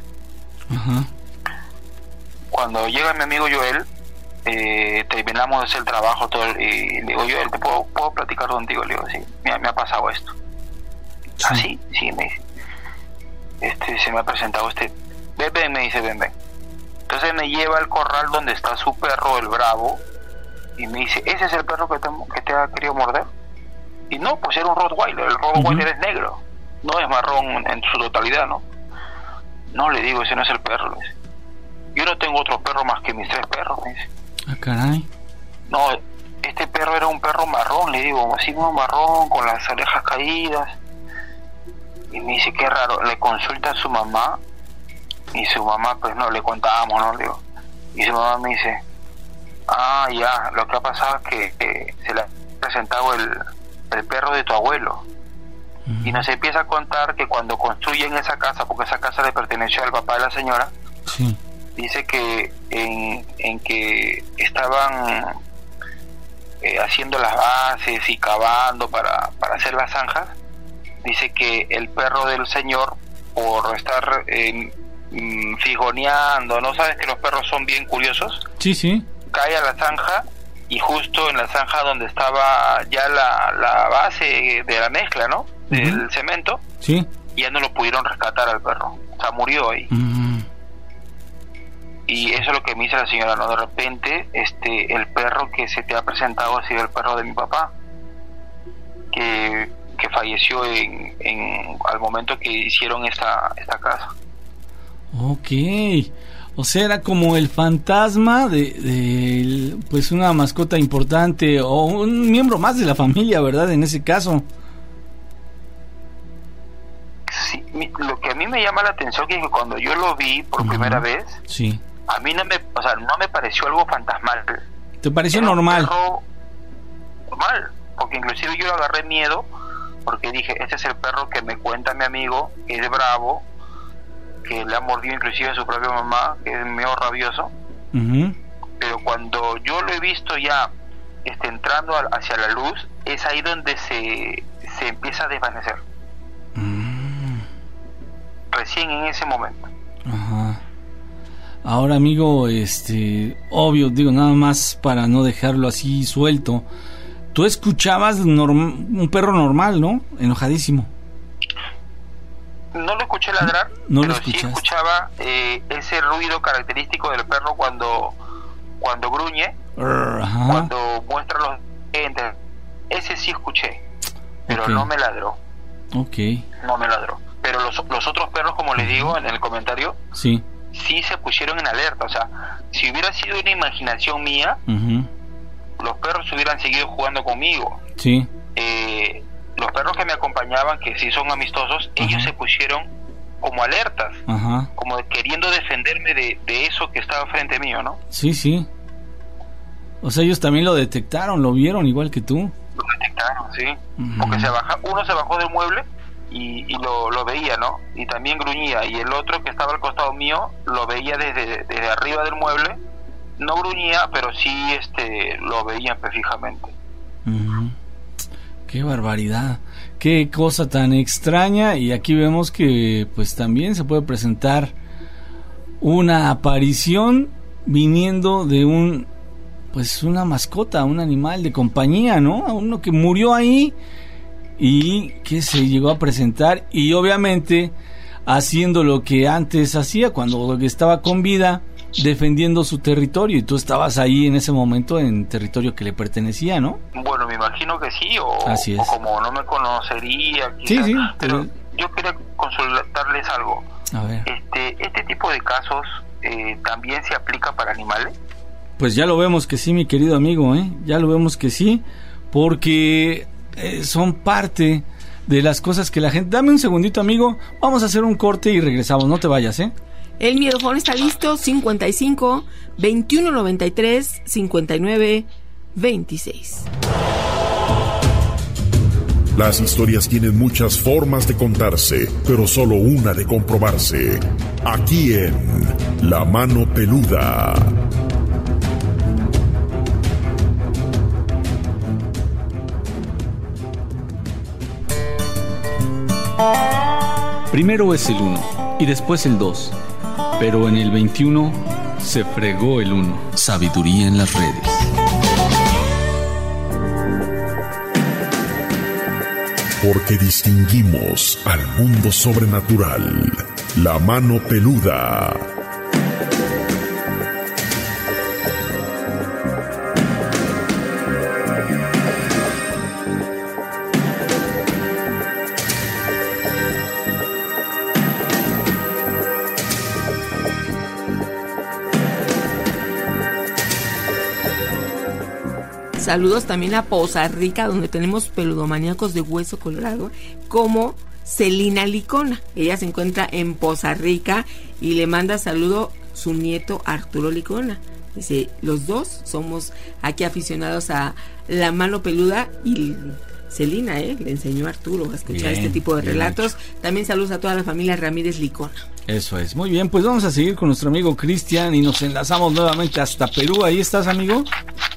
Cuando llega mi amigo Joel, terminamos de hacer el trabajo todo, y le digo, Joel, ¿te puedo platicar contigo? Le digo, sí, me ha pasado esto. Sí. ¿Ah, sí? Sí, me dice. Se me ha presentado ven, me dice, ven. Entonces me lleva al corral donde está su perro, el Bravo, y me dice, ¿ese es el perro que te ha querido morder? Y no, pues era un Rottweiler. El Rottweiler es negro, no es marrón en su totalidad, ¿no? No, le digo, ese no es el perro, le dice. Yo no tengo otro perro más que mis 3 perros, me dice. Ah, caray. No, este perro era un perro marrón, le digo, así como marrón, con las orejas caídas. Y me dice, qué raro. Le consulta a su mamá, y su mamá, pues no, le contábamos, ¿no? Le digo. Y su mamá me dice, ah, ya, lo que ha pasado es que se le ha presentado el perro de tu abuelo. Y nos empieza a contar que cuando construyen esa casa, porque esa casa le perteneció al papá de la señora, sí, dice que en que estaban haciendo las bases y cavando para hacer las zanjas, dice que el perro del señor, por estar figoneando, ¿no? Sabes que los perros son bien curiosos. Sí, sí. Cae a la zanja y justo en la zanja donde estaba ya la base de la mezcla, ¿no? Del cemento. Sí. Ya no lo pudieron rescatar al perro. O sea, murió ahí. Y eso es lo que me dice la señora, ¿no? De repente, el perro que se te ha presentado ha sido el perro de mi papá, que falleció al momento que hicieron esta casa. Ok. O sea, era como el fantasma de pues una mascota importante o un miembro más de la familia, ¿verdad? En ese caso. Sí, lo que a mí me llama la atención es que cuando yo lo vi por primera vez, sí, a mí no me pareció algo fantasmal. ¿Te pareció Era normal? Un perro normal, porque inclusive yo le agarré miedo, porque dije, este es el perro que me cuenta mi amigo, que es bravo, que le ha mordido inclusive a su propia mamá, que es medio rabioso. Uh-huh. Pero cuando yo lo he visto ya entrando hacia la luz, es ahí donde se empieza a desvanecer. Recién en ese momento. Ajá. Ahora, amigo, obvio, digo, nada más para no dejarlo así suelto. Tú escuchabas un perro normal, ¿no? Enojadísimo. No lo escuché ladrar, pero sí escuchaba ese ruido característico del perro cuando gruñe, ajá, cuando muestra los dientes. Ese sí escuché, pero no me ladró. Ok. No me ladró. Pero los otros perros, como les digo en el comentario, sí se pusieron en alerta. O sea, si hubiera sido una imaginación mía, los perros hubieran seguido jugando conmigo. Sí. Los perros que me acompañaban, que sí son amistosos, ellos se pusieron como alertas, como queriendo defenderme de eso que estaba frente mío, ¿no? Sí, sí. O sea, ellos también lo detectaron, lo vieron igual que tú. Lo detectaron, sí. Porque uno se bajó del mueble y lo veía, ¿no? Y también gruñía, y el otro que estaba al costado mío lo veía desde arriba del mueble. No gruñía, pero sí lo veía fijamente. Qué barbaridad, qué cosa tan extraña. Y aquí vemos que pues también se puede presentar una aparición viniendo de una mascota, un animal de compañía, ¿no? Uno que murió ahí y que se llegó a presentar, y obviamente haciendo lo que antes hacía cuando estaba con vida, defendiendo su territorio, y tú estabas ahí en ese momento en territorio que le pertenecía, ¿no? Bueno, me imagino que sí, Así es. O como no me conocería, quizás, sí, pero yo quería consultarles algo. A ver. ¿Este tipo de casos también se aplica para animales? Pues ya lo vemos que sí, mi querido amigo, ya lo vemos que sí, porque son parte de las cosas que la gente... Dame un segundito, amigo, vamos a hacer un corte y regresamos, no te vayas, El miedofón está listo, 55 21 93 59 26. Las historias tienen muchas formas de contarse, pero solo una de comprobarse. Aquí en La Mano Peluda. Primero es el 1 y después el 2, pero en el 21 se fregó el 1. Sabiduría en las redes. Porque distinguimos al mundo sobrenatural. La Mano Peluda. Saludos también a Poza Rica, donde tenemos peludomaníacos de hueso colorado, como Celina Licona. Ella se encuentra en Poza Rica y le manda saludo su nieto Arturo Licona. Dice, los dos somos aquí aficionados a La Mano Peluda, y Celina le enseñó a Arturo a escuchar este tipo de relatos. También saludos a toda la familia Ramírez Licona. Eso es, muy bien, pues vamos a seguir con nuestro amigo Cristian y nos enlazamos nuevamente hasta Perú. ¿Ahí estás, amigo?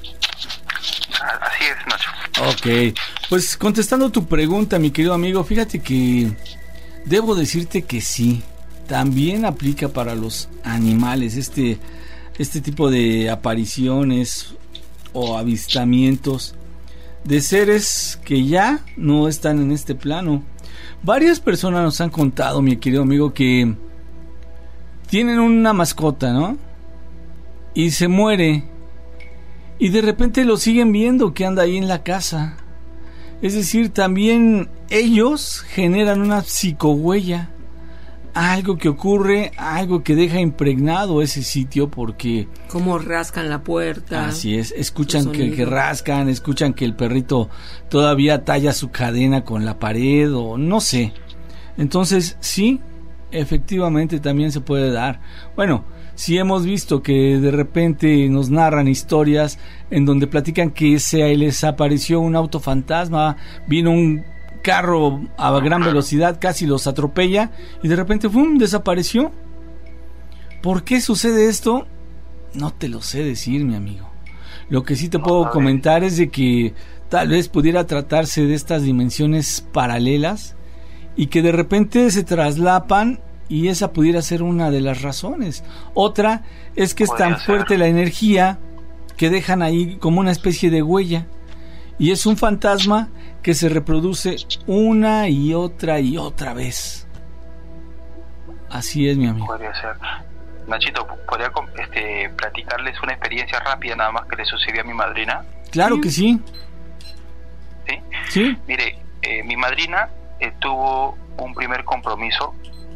Así es, Nacho. Ok, pues contestando tu pregunta, mi querido amigo, fíjate que debo decirte que sí, también aplica para los animales este tipo de apariciones o avistamientos de seres que ya no están en este plano. Varias personas nos han contado, mi querido amigo, que tienen una mascota, ¿no? Y se muere, y de repente lo siguen viendo que anda ahí en la casa. Es decir, también ellos generan una psicohuella, algo que ocurre, algo que deja impregnado ese sitio, porque... Como rascan la puerta. Así es, escuchan que rascan, escuchan que el perrito todavía talla su cadena con la pared, o no sé. Entonces, sí, efectivamente también se puede dar. Bueno, sí hemos visto que de repente nos narran historias en donde platican que se les apareció un auto fantasma, vino un carro a gran velocidad, casi los atropella y de repente ¡fum!, desapareció. ¿Por qué sucede esto? No te lo sé decir, mi amigo. Lo que sí te puedo comentar es de que tal vez pudiera tratarse de estas dimensiones paralelas y que de repente se traslapan, y esa pudiera ser una de las razones. Otra es que es tan fuerte la energía que dejan ahí como una especie de huella, y es un fantasma que se reproduce una y otra vez. Así es, mi amigo. Podría ser. Nachito, ¿podría platicarles una experiencia rápida nada más que le sucedió a mi madrina? Claro que sí. ¿Sí? Sí. Mire, mi madrina tuvo un primer compromiso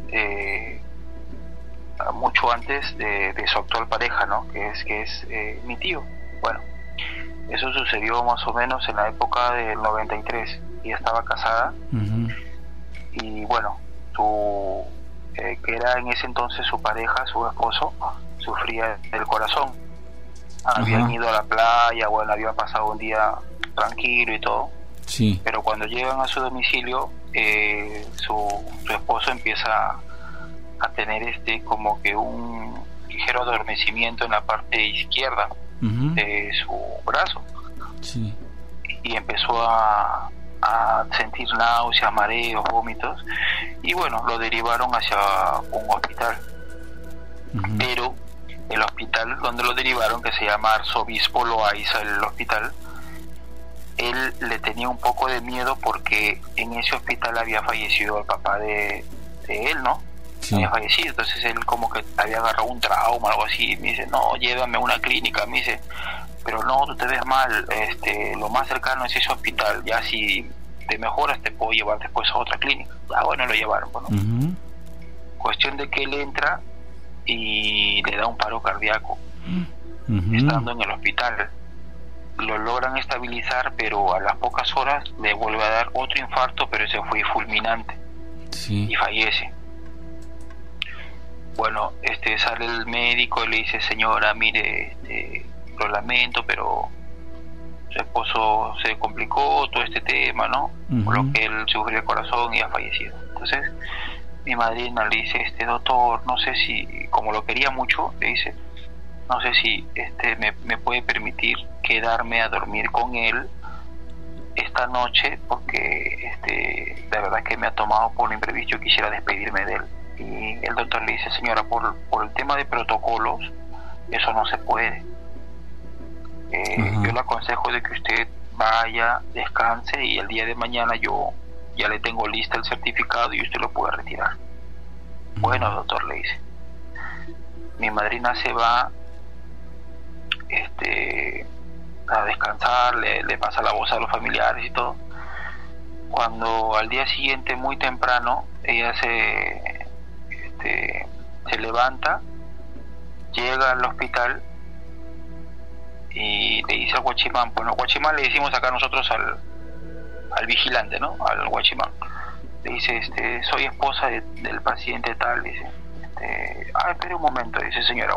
mucho antes de su actual pareja, ¿no? Que es mi tío. Bueno, eso sucedió más o menos en la época del 93. Ella estaba casada. Uh-huh. Y bueno, que era en ese entonces su pareja, su esposo, sufría del corazón. Habían ido a la playa, bueno, habían pasado un día tranquilo y todo. Sí. Pero cuando llegan a su domicilio, su esposo empieza a tener como que un ligero adormecimiento en la parte izquierda de su brazo. Sí. Y empezó a sentir náuseas, mareos, vómitos, y bueno, lo derivaron hacia un hospital. Pero el hospital donde lo derivaron, que se llama Arzobispo Loaiza, el hospital, él le tenía un poco de miedo porque en ese hospital había fallecido el papá de él, ¿no? Sí. Había fallecido, entonces él como que había agarrado un trauma, algo así. Me dice, no, llévame a una clínica. Me dice, pero no, tú te ves mal, lo más cercano es ese hospital, ya si te mejoras te puedo llevar después a otra clínica. Ah, bueno, lo llevaron, ¿no? Cuestión de que él entra y le da un paro cardíaco, estando en el hospital. Lo logran estabilizar, pero a las pocas horas le vuelve a dar otro infarto, pero ese fue fulminante. Sí. Y fallece. Bueno, sale el médico y le dice, señora, mire, lo lamento, pero su esposo se complicó todo este tema, ¿no? Por lo que él sufrió el corazón y ha fallecido. Entonces mi madrina le dice, doctor, no sé si, como lo quería mucho, le dice, no sé si me puede permitir quedarme a dormir con él esta noche, porque la verdad es que me ha tomado por un imprevisto y quisiera despedirme de él. Y el doctor le dice, señora, por el tema de protocolos, eso no se puede. Yo le aconsejo de que usted vaya, descanse, y el día de mañana yo ya le tengo lista el certificado y usted lo puede retirar. Bueno, doctor, le dice. Mi madrina se va a descansar, le pasa la voz a los familiares y todo. Cuando al día siguiente, muy temprano, ella se levanta, llega al hospital y le dice al guachimán, bueno, guachimán le decimos acá nosotros al vigilante, ¿no? Al guachimán. Le dice, soy esposa del paciente tal, dice. Espere un momento, dice, señora,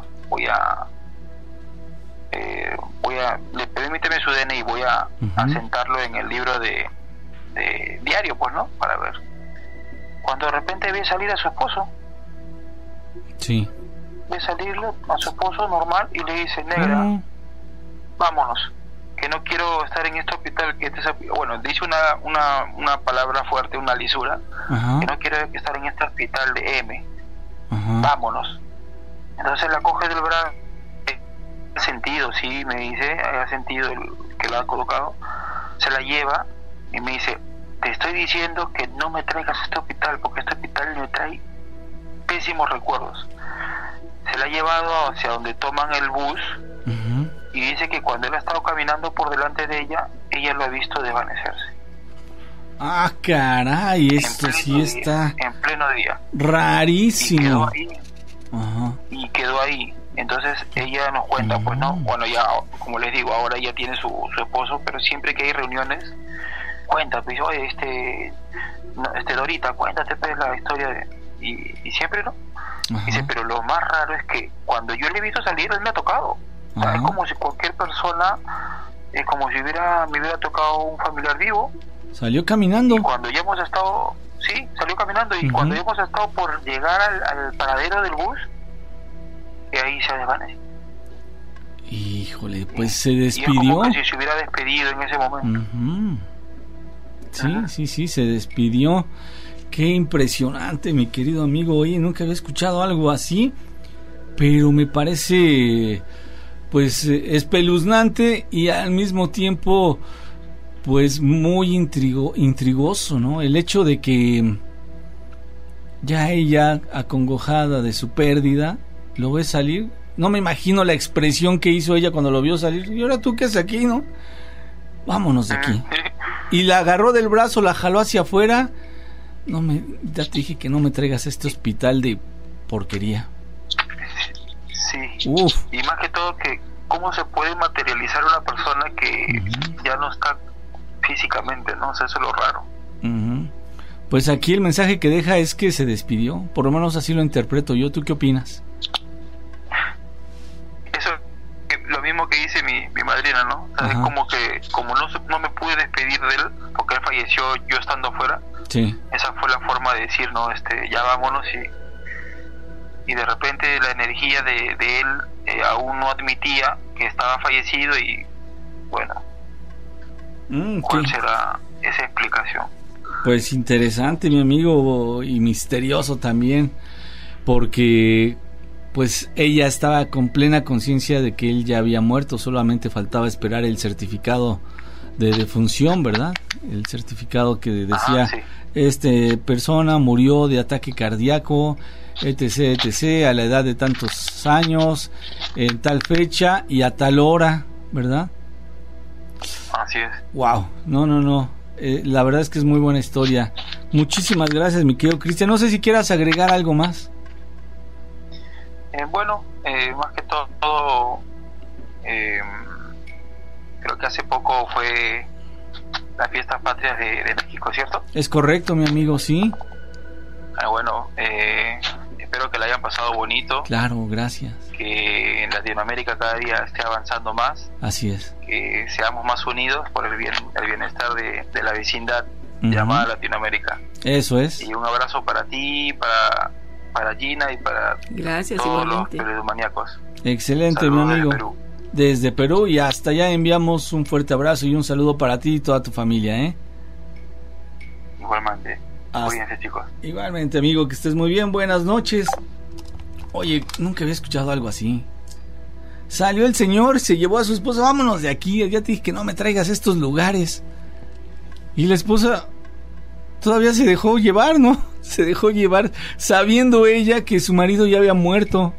permíteme su DNI, voy a sentarlo en el libro de diario, pues, ¿no? Para ver. Cuando de repente ve salir a su esposo. Sí. Ve salirle a su esposo normal y le dice, negra, vámonos, que no quiero estar en este hospital, bueno, dice una palabra fuerte, una lisura, que no quiero estar en este hospital de M. Vámonos. Entonces la coge del brazo. Ha sentido, sí, me dice, ha sentido que la ha colocado, se la lleva y me dice, te estoy diciendo que no me traigas a este hospital, porque este hospital me trae pésimos recuerdos. Se la ha llevado hacia donde toman el bus, y dice que cuando él ha estado caminando por delante de ella lo ha visto desvanecerse. Ah, caray, esto sí está en pleno día, rarísimo. Y quedó ahí. Entonces ella nos cuenta, pues, ¿no? Bueno, ya, como les digo, ahora ella tiene su esposo, pero siempre que hay reuniones, cuenta, pues, oye, Dorita, cuéntate, pues, la historia y siempre no. Ajá. Dice, pero lo más raro es que cuando yo le he visto salir, él me ha tocado. O sea, es como si cualquier persona, es como si me hubiera tocado un familiar vivo. Salió caminando. Y cuando ya hemos estado, sí, salió caminando, y cuando ya hemos estado por llegar al paradero del bus, y ahí se desvanece. Híjole, pues se Y despidió. es como que si se hubiera despedido en ese momento. Sí, se despidió. Qué impresionante, mi querido amigo. Oye, nunca había escuchado algo así, pero me parece pues espeluznante y al mismo tiempo pues muy intrigoso, ¿no? El hecho de que ya ella, acongojada de su pérdida, lo ve salir. No me imagino la expresión que hizo ella cuando lo vio salir. ¿Y ahora tú qué haces aquí, no? Vámonos de aquí. Y la agarró del brazo, la jaló hacia afuera. Ya te dije que no me traigas a este hospital de porquería. Sí. Uf. Y más que todo, que cómo se puede materializar una persona que ya no está físicamente, ¿no? O sea, eso es lo raro. Pues aquí el mensaje que deja es que se despidió. Por lo menos así lo interpreto yo. ¿Tú qué opinas? Eso, lo mismo que dice mi madrina, ¿no? O sea, es como que, como no me pude despedir de él, porque él falleció yo estando afuera. Sí. Esa fue la forma de decir, no, ya vámonos, y de repente la energía de él aún no admitía que estaba fallecido, y bueno, ¿cuál será esa explicación? Pues interesante, mi amigo, y misterioso también, porque pues ella estaba con plena conciencia de que él ya había muerto, solamente faltaba esperar el certificado de defunción, ¿verdad? El certificado que decía, persona murió de ataque cardíaco, etc, etc, a la edad de tantos años, en tal fecha y a tal hora, ¿verdad? Así es. Wow, no. La verdad es que es muy buena historia. Muchísimas gracias, mi querido Cristian. No sé si quieras agregar algo más. Bueno, más que todo, creo que hace poco fue las fiestas patrias de México, ¿cierto? Es correcto, mi amigo, sí. Bueno, espero que la hayan pasado bonito. Claro, gracias. Que en Latinoamérica cada día esté avanzando más. Así es. Que seamos más unidos por el bienestar de la vecindad llamada Latinoamérica. Eso es. Y un abrazo para ti, para Gina y para todos los peludomaníacos. Excelente, Saludos, mi amigo. Desde Perú y hasta allá enviamos un fuerte abrazo y un saludo para ti y toda tu familia, ¿eh? Igualmente. Cuídense, chicos. Igualmente, amigo, que estés muy bien. Buenas noches. Oye, nunca había escuchado algo así. Salió el señor, se llevó a su esposa. Vámonos de aquí. Ya te dije que no me traigas a estos lugares. Y la esposa todavía se dejó llevar, ¿no? Se dejó llevar sabiendo ella que su marido ya había muerto.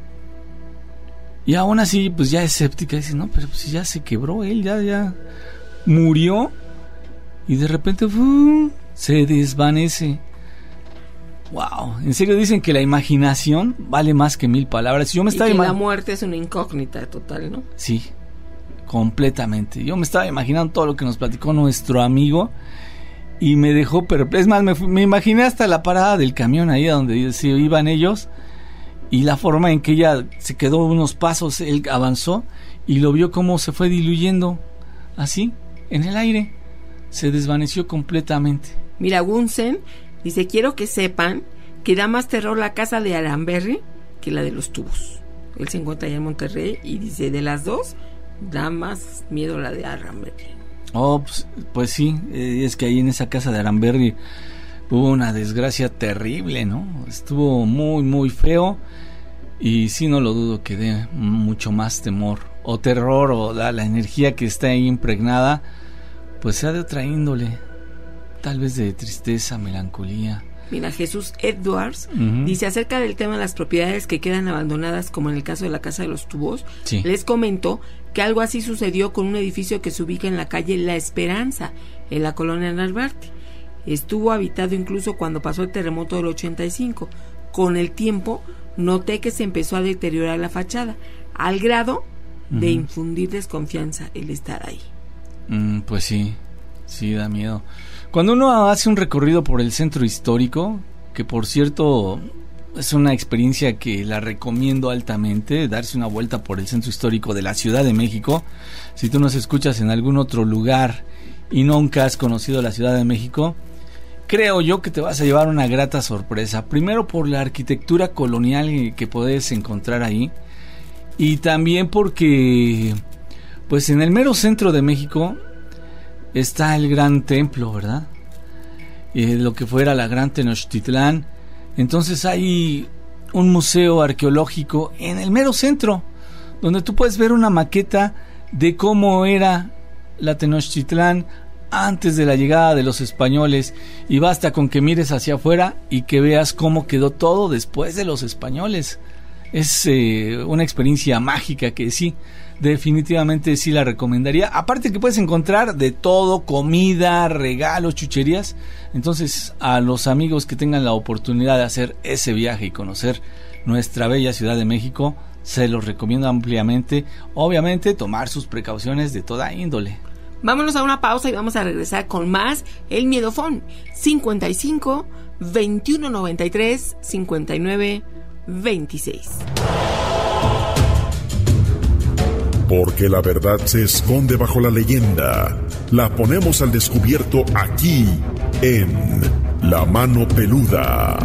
Y aún así, pues ya escéptica. Dice, no, pero pues ya se quebró él, ya murió. Y de repente se desvanece. Wow, en serio dicen que la imaginación vale más que 1000 palabras. Yo me estaba la muerte es una incógnita total, ¿no? Sí, completamente. Yo me estaba imaginando todo lo que nos platicó nuestro amigo y me dejó perplejo. Es más, me imaginé hasta la parada del camión ahí donde se iban ellos y la forma en que ella se quedó unos pasos, él avanzó y lo vio cómo se fue diluyendo así en el aire. Se desvaneció completamente. Mira, Gunsen dice, quiero que sepan que da más terror la casa de Aramberry que la de los tubos. Él se encuentra allá en Monterrey y dice, de las dos, da más miedo la de Aramberry. Oh, pues sí, es que ahí en esa casa de Aramberry hubo una desgracia terrible, ¿no? Estuvo muy, muy feo y sí, no lo dudo que dé mucho más temor o terror o la energía que está ahí impregnada, pues sea de otra índole. Tal vez de tristeza, melancolía. Mira, Jesús Edwards dice acerca del tema de las propiedades que quedan abandonadas, como en el caso de la casa de los tubos. Sí. Les comento que algo así sucedió con un edificio que se ubica en la calle La Esperanza, en la colonia Narvarte. Estuvo habitado incluso cuando pasó el terremoto del 85. Con el tiempo noté que se empezó a deteriorar la fachada, al grado de infundir desconfianza el estar ahí. Pues sí, da miedo. Cuando uno hace un recorrido por el centro histórico, que por cierto es una experiencia que la recomiendo altamente, darse una vuelta por el centro histórico de la Ciudad de México. Si tú nos escuchas en algún otro lugar y nunca has conocido la Ciudad de México, creo yo que te vas a llevar una grata sorpresa. Primero por la arquitectura colonial que puedes encontrar ahí, y también porque pues en el mero centro de México está el Gran Templo, ¿verdad? Lo que fuera la Gran Tenochtitlán. Entonces hay un museo arqueológico en el mero centro, donde tú puedes ver una maqueta de cómo era la Tenochtitlán antes de la llegada de los españoles, y basta con que mires hacia afuera y que veas cómo quedó todo después de los españoles. Es una experiencia mágica que sí, definitivamente sí la recomendaría. Aparte que puedes encontrar de todo, comida, regalos, chucherías. Entonces a los amigos que tengan la oportunidad de hacer ese viaje y conocer nuestra bella Ciudad de México, se los recomiendo ampliamente. Obviamente tomar sus precauciones de toda índole. Vámonos a una pausa y vamos a regresar con más El Miedofón. 55 21 93 59 26. Porque la verdad se esconde bajo la leyenda. La ponemos al descubierto aquí, en La Mano Peluda.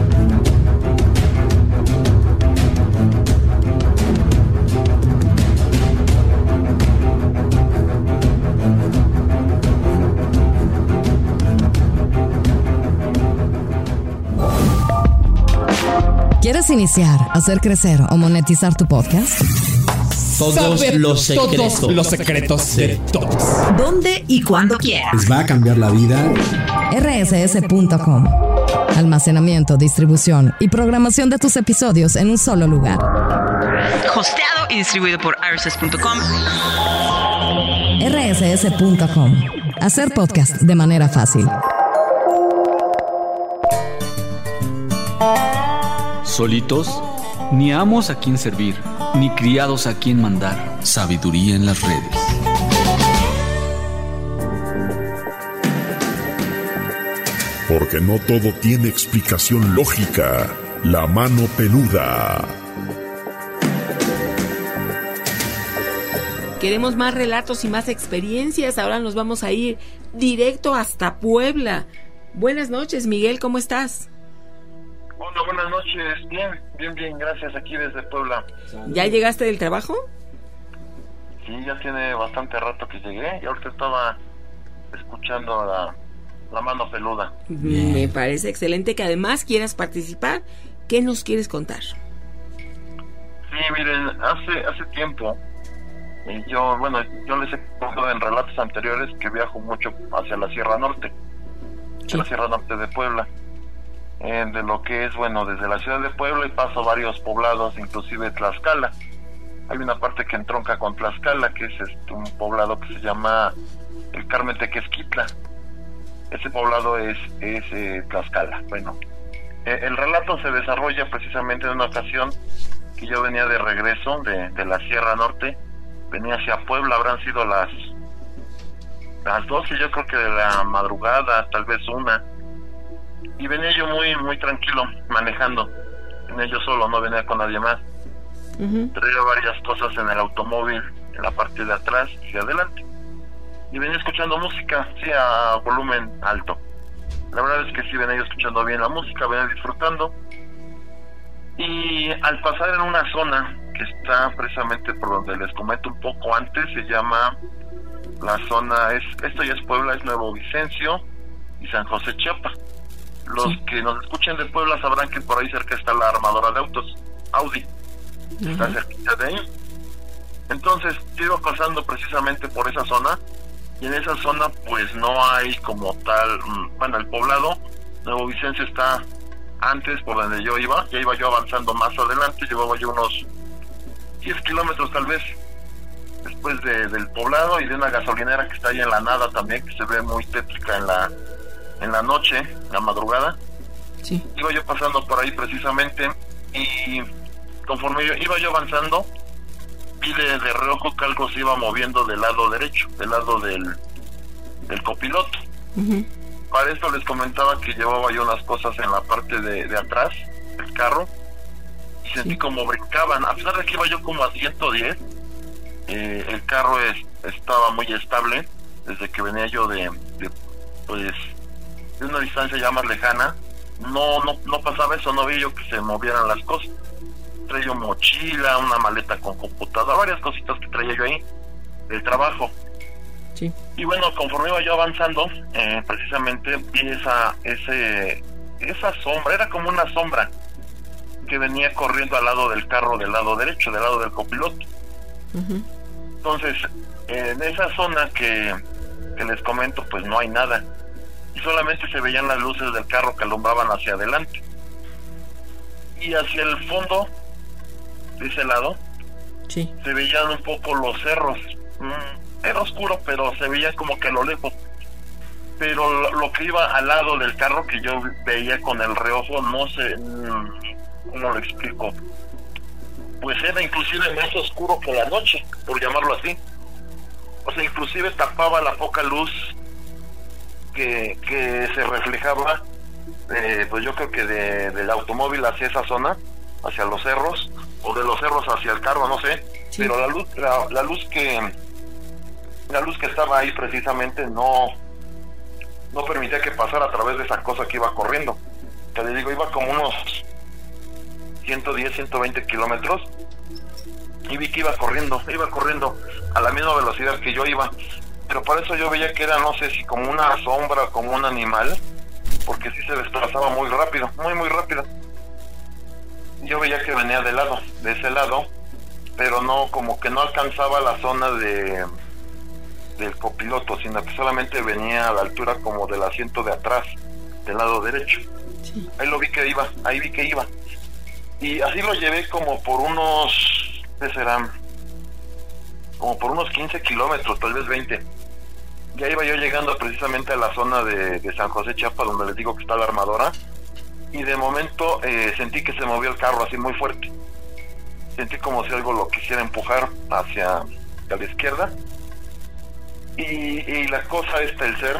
¿Quieres iniciar, hacer crecer o monetizar tu podcast? Todos los secretos de todos. ¿Dónde y cuándo quieras? Les va a cambiar la vida. rss.com. Almacenamiento, distribución y programación de tus episodios en un solo lugar. Hosteado y distribuido por rss.com. rss.com. Hacer podcast de manera fácil. Solitos, ni amos a quien servir, ni criados a quien mandar. Sabiduría en las redes. Porque no todo tiene explicación lógica. La Mano Peluda. Queremos más relatos y más experiencias. Ahora nos vamos a ir directo hasta Puebla. Buenas noches, Miguel, ¿cómo estás? Hola, buenas noches. Bien, gracias, aquí desde Puebla. ¿Ya llegaste del trabajo? Sí, ya tiene bastante rato que llegué y ahorita estaba escuchando la Mano Peluda. Bien. Me parece excelente que además quieras participar. ¿Qué nos quieres contar? Sí, miren, hace tiempo, yo les he contado en relatos anteriores que viajo mucho hacia la Sierra Norte, la Sierra Norte de Puebla. De lo que es, desde la ciudad de Puebla y paso varios poblados, inclusive Tlaxcala. Hay una parte que entronca con Tlaxcala, que es un poblado que se llama el Carmen Tequesquitla. Ese poblado es Tlaxcala. Bueno, el relato se desarrolla precisamente en una ocasión que yo venía de regreso de la Sierra Norte, venía hacia Puebla, habrán sido las 12, yo creo que de la madrugada, tal vez 1. Y venía yo muy tranquilo manejando, venía yo solo, no venía con nadie más. Traía varias cosas en el automóvil, en la parte de atrás y adelante, y venía escuchando música, sí, a volumen alto. La verdad es que sí, venía yo escuchando bien la música, venía disfrutando, y al pasar en una zona que está precisamente por donde les comento un poco antes, se llama la zona, esto ya es Puebla, es Nuevo Vicencio y San José Chiapa. Los que nos escuchen de Puebla sabrán que por ahí cerca está la armadora de autos, Audi. Está cerquita de ahí. Entonces, yo iba pasando precisamente por esa zona, y en esa zona pues no hay como tal, el poblado Nuevo Vicencio está antes por donde yo iba, ya iba yo avanzando más adelante, llevaba yo unos 10 kilómetros tal vez, después del poblado y de una gasolinera que está ahí en la nada también, que se ve muy tétrica en la noche, en la madrugada. Sí. Iba yo pasando por ahí precisamente, y conforme iba yo avanzando, vi de reojo que algo se iba moviendo del lado derecho, del lado del copiloto. para esto les comentaba que llevaba yo unas cosas en la parte de atrás del carro y sentí como brincaban, a pesar de que iba yo como a 110. El carro estaba muy estable desde que venía yo de una distancia ya más lejana. No pasaba eso, no vi yo que se movieran las cosas. Traía yo mochila, una maleta con computadora, varias cositas que traía yo ahí del trabajo. Sí. Y bueno, conforme iba yo avanzando, precisamente vi esa sombra, era como una sombra que venía corriendo al lado del carro, del lado derecho, del lado del copiloto. Uh-huh. Entonces, en esa zona que les comento, pues no hay nada. Y solamente se veían las luces del carro que alumbraban hacia adelante. Y hacia el fondo, de ese lado, sí, se veían un poco los cerros. Era oscuro, pero se veía como que a lo lejos. Pero lo que iba al lado del carro, que yo veía con el reojo, no sé, ¿cómo lo explico? Pues era inclusive más oscuro que la noche, por llamarlo así. O sea, inclusive tapaba la poca luz que se reflejaba, pues yo creo que del automóvil hacia esa zona, hacia los cerros, o de los cerros hacia el carro, no sé. Sí. Pero la luz que estaba ahí precisamente no permitía que pasara a través de esa cosa que iba corriendo. Que le digo, iba como unos 110, 120 kilómetros, y vi que iba corriendo a la misma velocidad que yo iba, pero para eso yo veía que era, no sé si como una sombra, como un animal, porque sí se desplazaba muy rápido, muy rápido. Yo veía que venía de ese lado, pero no, como que no alcanzaba la zona del copiloto, sino que solamente venía a la altura como del asiento de atrás, del lado derecho. Sí. Ahí vi que iba. Y así lo llevé como por unos, ¿qué serán? Como por unos 15 kilómetros, tal vez 20. Ya iba yo llegando precisamente a la zona de San José Chiapas, donde les digo que está la armadora. Y de momento sentí que se movió el carro así muy fuerte. Sentí como si algo lo quisiera empujar hacia la izquierda. Y la cosa el ser,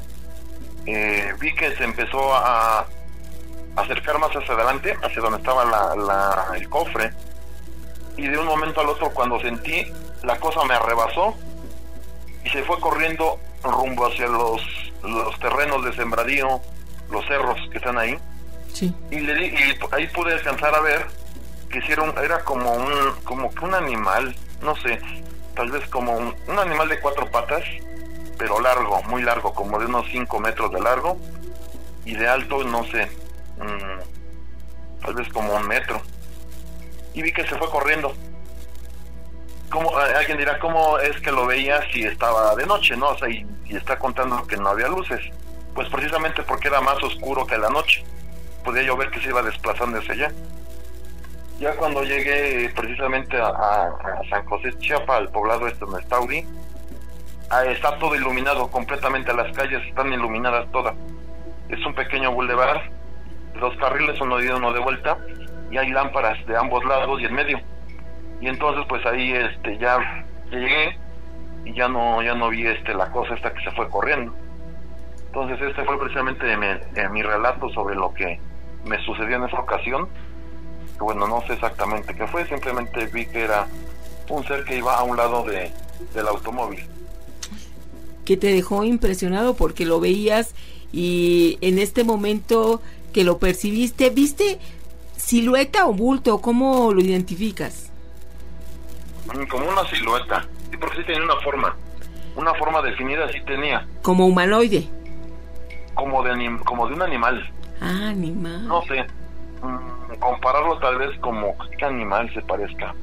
vi que se empezó a acercar más hacia adelante, hacia donde estaba el cofre, y de un momento al otro, cuando sentí, la cosa me arrebasó y se fue corriendo rumbo hacia los terrenos de sembradío, los cerros que están ahí. Sí. Y ahí pude alcanzar a ver que era como un animal, no sé, tal vez como un animal de 4 patas, pero largo, muy largo, como de unos 5 metros de largo, y de alto, no sé, tal vez como 1 metro. Y vi que se fue corriendo. Alguien dirá, ¿cómo es que lo veía si estaba de noche, no? O sea, y está contando que no había luces. Pues precisamente porque era más oscuro que la noche. Podía yo ver que se iba desplazando hacia allá. Ya cuando llegué precisamente a San José Chiapas, al poblado donde está Uri, está todo iluminado completamente, las calles están iluminadas todas. Es un pequeño bulevar, 2 carriles, uno de ida, uno de vuelta, y hay lámparas de ambos lados y en medio. Y entonces pues ahí ya llegué y ya no vi la cosa esta que se fue corriendo. Entonces fue precisamente mi relato sobre lo que me sucedió en esa ocasión. Que bueno, no sé exactamente qué fue, simplemente vi que era un ser que iba a un lado del automóvil. Que te dejó impresionado porque lo veías, y en este momento que lo percibiste, ¿viste silueta o bulto? ¿Cómo lo identificas? Como una silueta, y porque sí tenía una forma definida, sí tenía. ¿Como humanoide? Como de un animal. Ah, animal. No sé, compararlo tal vez como qué animal se parezca.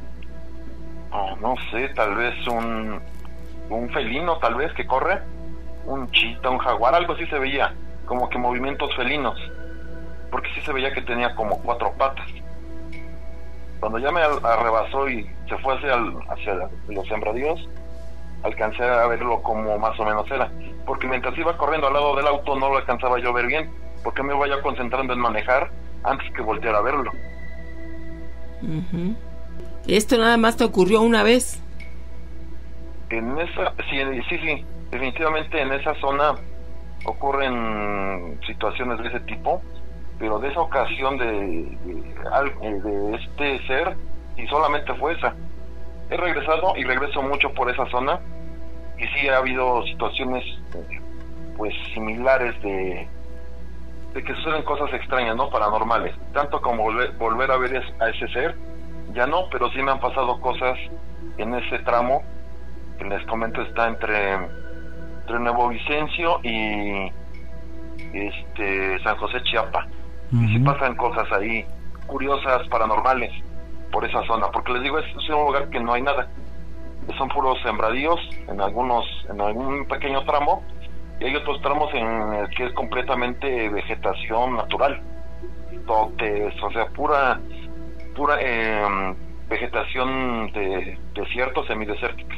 No sé, tal vez un felino, tal vez, que corre, un chita, un jaguar, algo así se veía, como que movimientos felinos, porque sí se veía que tenía como 4 patas. Cuando ya me arrebasó y se fue hacia los sembradíos, alcancé a verlo como más o menos era, porque mientras iba corriendo al lado del auto no lo alcanzaba yo a ver bien, porque me iba ya concentrando en manejar antes que voltear a verlo. Uh-huh. ¿Esto nada más te ocurrió una vez? Sí, definitivamente en esa zona ocurren situaciones de ese tipo, pero de esa ocasión de este ser, y solamente fue esa. He regresado y regreso mucho por esa zona, y sí ha habido situaciones pues similares de que suceden cosas extrañas, ¿no? Paranormales, tanto como volver a ver a ese ser, ya no, pero sí me han pasado cosas en ese tramo que les comento, está entre Nuevo Vicencio y San José Chiapa. Y sí pasan cosas ahí curiosas, paranormales por esa zona, porque les digo, es un lugar que no hay nada, son puros sembradíos en algún pequeño tramo, y hay otros tramos en el que es completamente vegetación natural, totes, o sea, pura vegetación de desierto, semidesértica.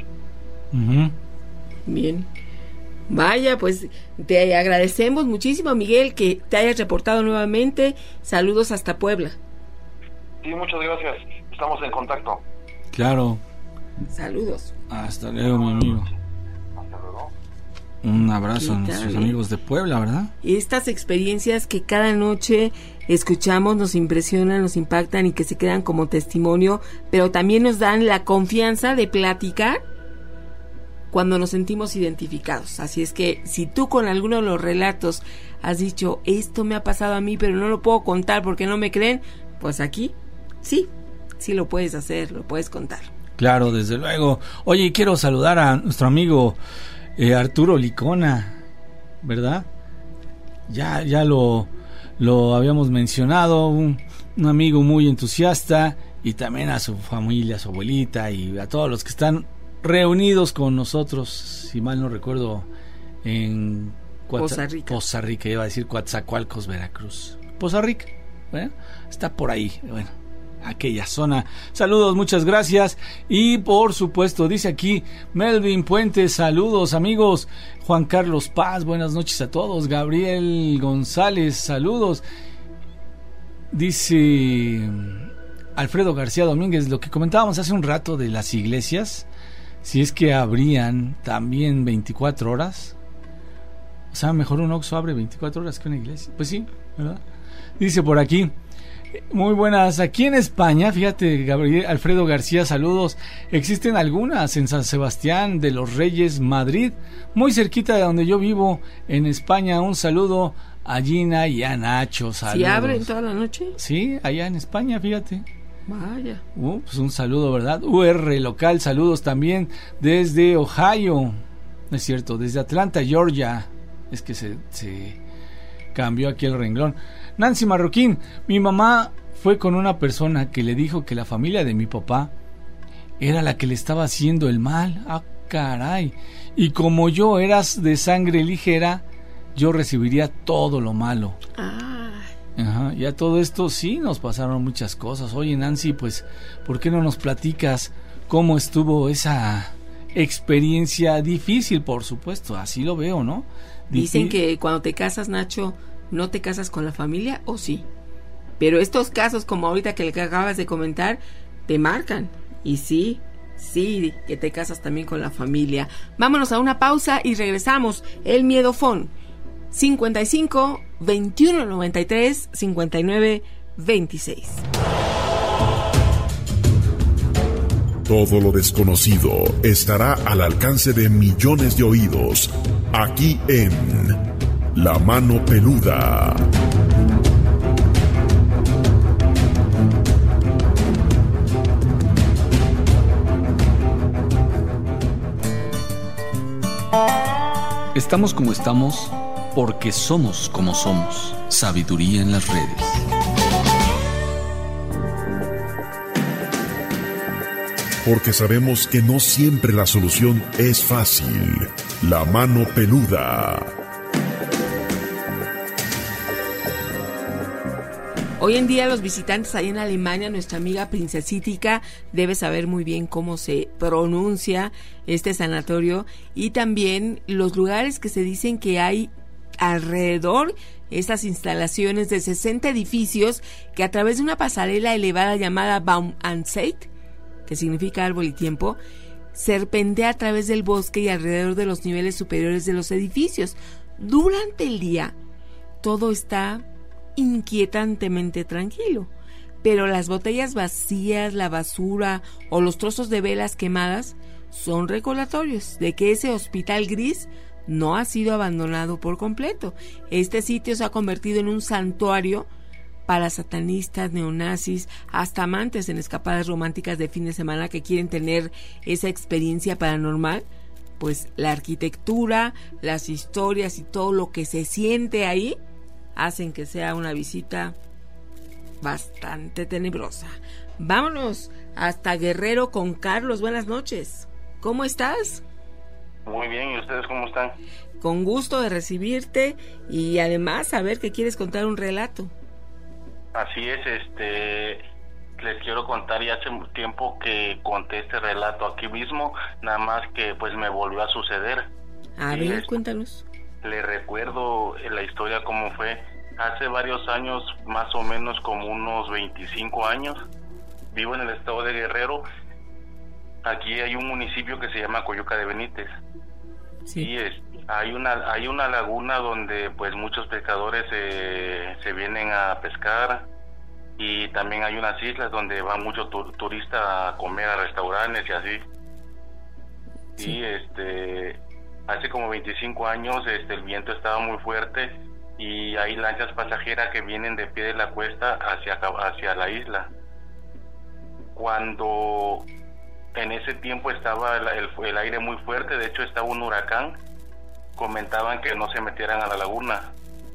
Bien. Vaya, pues te agradecemos muchísimo, Miguel, que te hayas reportado nuevamente. Saludos hasta Puebla. Sí, muchas gracias. Estamos en contacto. Claro. Saludos. Hasta luego, mi amigo. Hasta luego. Un abrazo a nuestros amigos de Puebla, ¿verdad? Estas experiencias que cada noche escuchamos nos impresionan, nos impactan y que se quedan como testimonio, pero también nos dan la confianza de platicar cuando nos sentimos identificados. Así es que si tú con alguno de los relatos has dicho, esto me ha pasado a mí, pero no lo puedo contar porque no me creen, pues aquí sí lo puedes hacer, lo puedes contar. Claro, desde luego. Oye, quiero saludar a nuestro amigo Arturo Licona, ¿verdad? Ya lo habíamos mencionado, un amigo muy entusiasta, y también a su familia, a su abuelita y a todos los que están reunidos con nosotros, si mal no recuerdo, en Poza Rica, iba a decir Coatzacoalcos, Veracruz. Poza Rica, bueno, está por ahí, bueno, aquella zona. Saludos, muchas gracias. Y por supuesto, dice aquí Melvin Puentes, saludos amigos. Juan Carlos Paz, buenas noches a todos. Gabriel González, saludos. Dice Alfredo García Domínguez, lo que comentábamos hace un rato de las iglesias, si es que abrían también 24 horas. O sea, mejor un Oxxo abre 24 horas que una iglesia. Pues sí, ¿verdad? Dice por aquí, muy buenas, aquí en España, fíjate, Alfredo García, saludos. Existen algunas en San Sebastián de los Reyes, Madrid, muy cerquita de donde yo vivo, en España. Un saludo a Gina y a Nacho, saludos. ¿Sí abren toda la noche? Sí, allá en España, fíjate. Vaya. Pues un saludo, ¿verdad? UR local, saludos también desde Ohio, no es cierto, desde Atlanta, Georgia. Es que se cambió aquí el renglón. Nancy Marroquín, mi mamá fue con una persona que le dijo que la familia de mi papá era la que le estaba haciendo el mal. Ah, caray. Y como yo era de sangre ligera, yo recibiría todo lo malo. Ajá, ya todo esto sí nos pasaron muchas cosas. Oye, Nancy, pues, ¿por qué no nos platicas cómo estuvo esa experiencia difícil? Por supuesto, así lo veo, ¿no? Dicen que cuando te casas, Nacho, no te casas con la familia, ¿o sí? Pero estos casos, como ahorita que le acabas de comentar, te marcan. Y sí, que te casas también con la familia. Vámonos a una pausa y regresamos. El Miedofón 55 21 93 59 26. Todo lo desconocido estará al alcance de millones de oídos, aquí en La Mano Peluda. Estamos como estamos porque somos como somos. Sabiduría en las redes. Porque sabemos que no siempre la solución es fácil. La Mano Peluda. Hoy en día los visitantes ahí en Alemania, nuestra amiga Princesítica debe saber muy bien cómo se pronuncia este sanatorio, y también los lugares que se dicen que hay alrededor, estas instalaciones de 60 edificios que a través de una pasarela elevada llamada Baum and Zeit, que significa árbol y tiempo, serpentea a través del bosque y alrededor de los niveles superiores de los edificios. Durante el día, todo está inquietantemente tranquilo, pero las botellas vacías, la basura o los trozos de velas quemadas son recordatorios de que ese hospital gris no ha sido abandonado por completo. Este sitio se ha convertido en un santuario para satanistas, neonazis, hasta amantes en escapadas románticas de fin de semana que quieren tener esa experiencia paranormal. Pues la arquitectura, las historias y todo lo que se siente ahí hacen que sea una visita bastante tenebrosa. Vámonos hasta Guerrero con Carlos. Buenas noches. ¿Cómo estás? Muy bien, ¿y ustedes cómo están? Con gusto de recibirte y además saber que quieres contar un relato. Así es, les quiero contar, ya hace tiempo que conté este relato aquí mismo, nada más que pues me volvió a suceder. A ver, cuéntanos. Le recuerdo la historia cómo fue. Hace varios años, más o menos como unos 25 años, vivo en el estado de Guerrero. Aquí hay un municipio que se llama Coyuca de Benítez. Sí. Y hay una laguna donde pues muchos pescadores se vienen a pescar, y también hay unas islas donde van muchos turistas a comer a restaurantes y así. Sí. Y hace como 25 años el viento estaba muy fuerte y hay lanchas pasajeras que vienen de pie de la cuesta hacia la isla. Cuando en ese tiempo estaba el aire muy fuerte, de hecho estaba un huracán, comentaban que no se metieran a la laguna.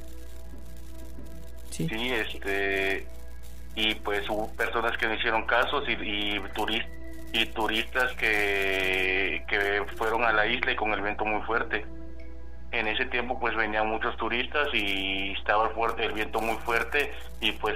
Sí, y pues hubo personas que no hicieron casos y turistas que fueron a la isla y con el viento muy fuerte. En ese tiempo pues venían muchos turistas y estaba el viento muy fuerte y pues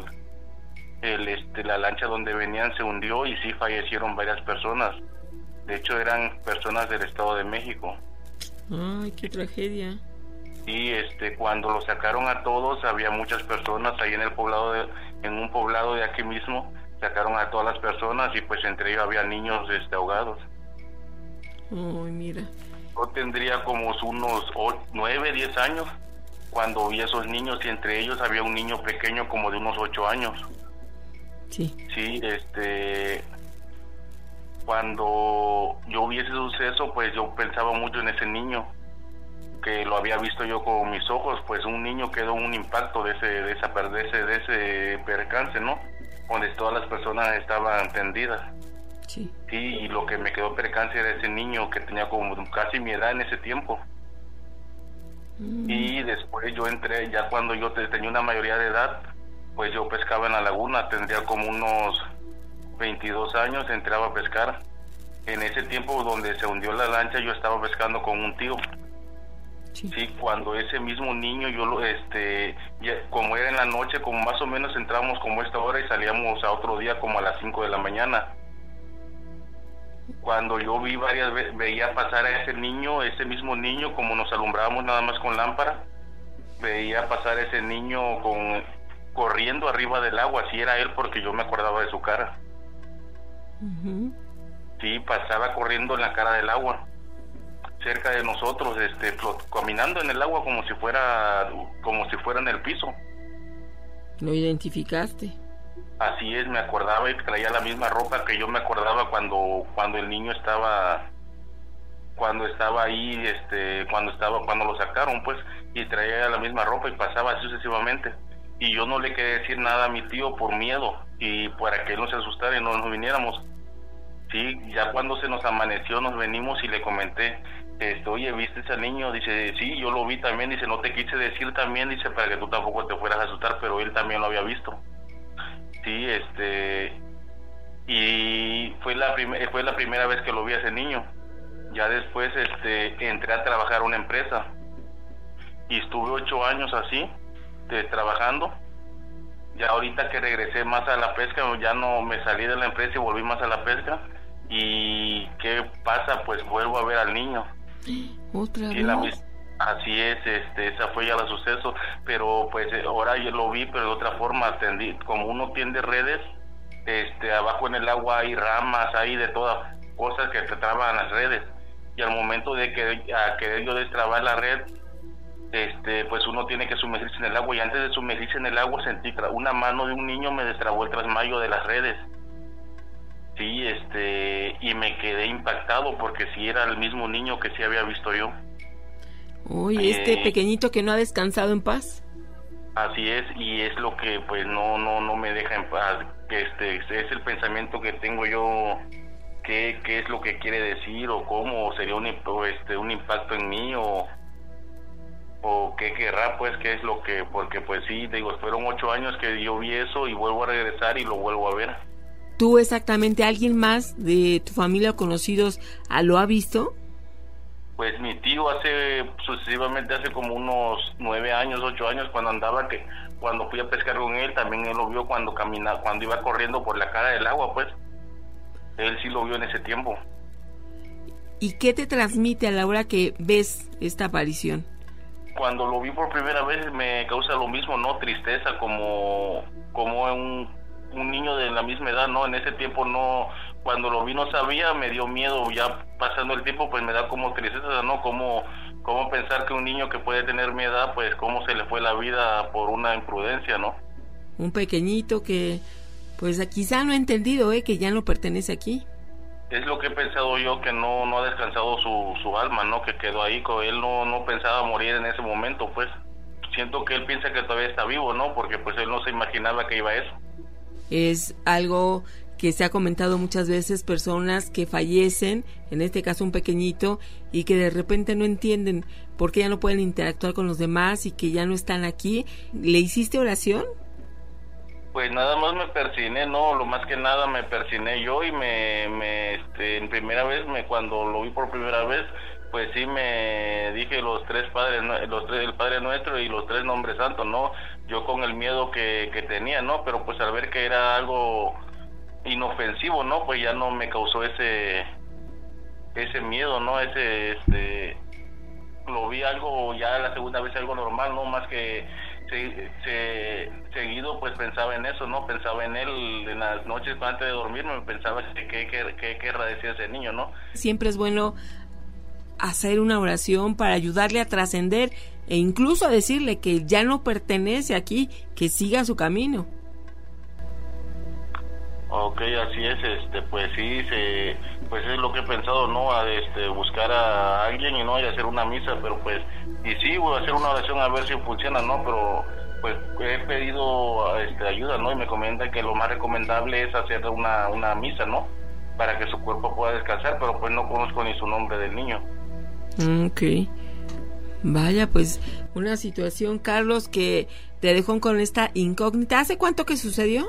la lancha donde venían se hundió y sí fallecieron varias personas. De hecho eran personas del Estado de México. Ay, qué tragedia. Y cuando lo sacaron a todos, había muchas personas ahí en un poblado de aquí mismo, sacaron a todas las personas y pues entre ellos había niños ahogados. Ay, mira. Yo tendría como unos 9, 10 años cuando vi a esos niños y entre ellos había un niño pequeño como de unos 8 años. Sí. Sí, cuando yo vi ese suceso, pues yo pensaba mucho en ese niño, que lo había visto yo con mis ojos, pues un niño quedó un impacto de ese percance, ¿no? Donde todas las personas estaban tendidas. Sí. Sí, y lo que me quedó percance era ese niño que tenía como casi mi edad en ese tiempo. Y después yo entré, ya cuando yo tenía una mayoría de edad, pues yo pescaba en la laguna, tendría como unos 22 años, entraba a pescar. En ese tiempo donde se hundió la lancha, yo estaba pescando con un tío. Sí, cuando ese mismo niño, como era en la noche, como más o menos entrábamos como esta hora y salíamos a otro día como a las 5 de la mañana. Cuando yo vi varias veces, veía pasar a ese mismo niño, como nos alumbrábamos nada más con lámpara, veía pasar a ese niño corriendo arriba del agua, así era él porque yo me acordaba de su cara. Uh-huh. Sí, pasaba corriendo en la cara del agua, cerca de nosotros, caminando en el agua como si fuera en el piso. ¿Lo identificaste? Así es, me acordaba y traía la misma ropa que yo me acordaba cuando el niño estaba ahí, cuando lo sacaron, pues, y traía la misma ropa y pasaba así sucesivamente. Y yo no le quería decir nada a mi tío por miedo y para que él no se asustara y no nos viniéramos. Sí, ya cuando se nos amaneció nos venimos y le comenté, oye, ¿viste ese niño? Dice, sí, yo lo vi también. Dice, no te quise decir también, dice, para que tú tampoco te fueras a asustar, pero él también lo había visto. Sí, y fue la primera vez que lo vi a ese niño. Ya después entré a trabajar a una empresa y estuve 8 años así trabajando. Ya ahorita que regresé más a la pesca, ya no me salí de la empresa y volví más a la pesca. ¿Y qué pasa? Pues vuelvo a ver al niño. ¿Otra vez? Así es, esa fue ya el suceso, pero pues ahora yo lo vi, pero de otra forma, como uno tiende redes, abajo en el agua hay ramas, hay de todas cosas que te traban las redes, y al momento de querer yo destrabar la red, pues uno tiene que sumergirse en el agua, y antes de sumergirse en el agua sentí que una mano de un niño me destrabó el trasmayo de las redes. Sí, y me quedé impactado porque sí era el mismo niño que sí había visto yo. Uy, pequeñito que no ha descansado en paz. Así es, y es lo que pues no me deja en paz. Es el pensamiento que tengo yo, qué es lo que quiere decir, o cómo sería un impacto en mí, o qué querrá, pues, qué es lo que, porque pues sí, digo, fueron 8 años que yo vi eso y vuelvo a regresar y lo vuelvo a ver. ¿Tú exactamente, alguien más de tu familia o conocidos lo ha visto? Pues mi tío sucesivamente hace como unos 9 años, 8 años, cuando fui a pescar con él, también él lo vio cuando iba corriendo por la cara del agua, pues. Él sí lo vio en ese tiempo. ¿Y qué te transmite a la hora que ves esta aparición? Cuando lo vi por primera vez me causa lo mismo, ¿no? Tristeza, como un niño de la misma edad, ¿no? En ese tiempo no, cuando lo vi no sabía, me dio miedo. Ya pasando el tiempo pues me da como tristeza, ¿no? Como pensar que un niño que puede tener mi edad, pues cómo se le fue la vida por una imprudencia, ¿no? Un pequeñito que pues quizá no ha entendido, que ya no pertenece aquí. Es lo que he pensado yo, que no ha descansado su alma, ¿no? Que quedó ahí, él no pensaba morir en ese momento, pues. Siento que él piensa que todavía está vivo, ¿no? Porque pues él no se imaginaba que iba a eso. Es algo que se ha comentado muchas veces, personas que fallecen, en este caso un pequeñito, y que de repente no entienden por qué ya no pueden interactuar con los demás y que ya no están aquí. ¿Le hiciste oración? Pues nada más me persigné, no, lo más que nada me persigné yo, y en primera vez, cuando lo vi por primera vez, pues sí me dije los 3 padres, el Padre Nuestro y los 3 nombres santos, ¿no? Yo con el miedo que tenía, ¿no? Pero pues al ver que era algo inofensivo, ¿no? Pues ya no me causó ese miedo, ¿no? Lo vi algo, ya la segunda vez algo normal, ¿no? Más que seguido pues pensaba en eso, ¿no? Pensaba en él en las noches antes de dormirme, pensaba qué querrá decir ese niño, ¿no? Siempre es bueno hacer una oración para ayudarle a trascender e incluso a decirle que ya no pertenece aquí, que siga su camino. Ok, así es, pues sí, pues es lo que he pensado, ¿no? Buscar a alguien y hacer una misa, pero pues, y sí, voy a hacer una oración a ver si funciona, ¿no? Pero pues he pedido ayuda, ¿no? Y me comentan que lo más recomendable es hacer una misa, ¿no? Para que su cuerpo pueda descansar, pero pues no conozco ni su nombre del niño. Ok. Vaya, pues una situación, Carlos, que te dejó con esta incógnita. ¿Hace cuánto que sucedió?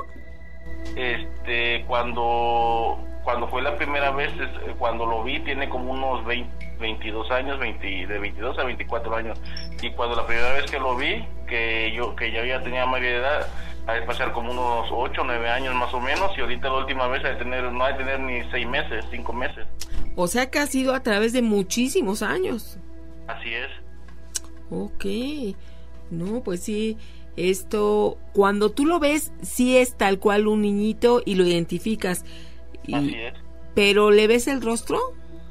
Cuando fue la primera vez, cuando lo vi, tiene como unos 22 años, de 22 a 24 años. Y cuando la primera vez que lo vi, que ya tenía mayor edad, ha de pasar como unos 8 o 9 años más o menos, y ahorita la última vez no ha de tener ni 6 meses, 5 meses. O sea que ha sido a través de muchísimos años. Así es. Ok. No, pues sí, esto, cuando tú lo ves, sí es tal cual un niñito y lo identificas. Así es. ¿Pero le ves el rostro?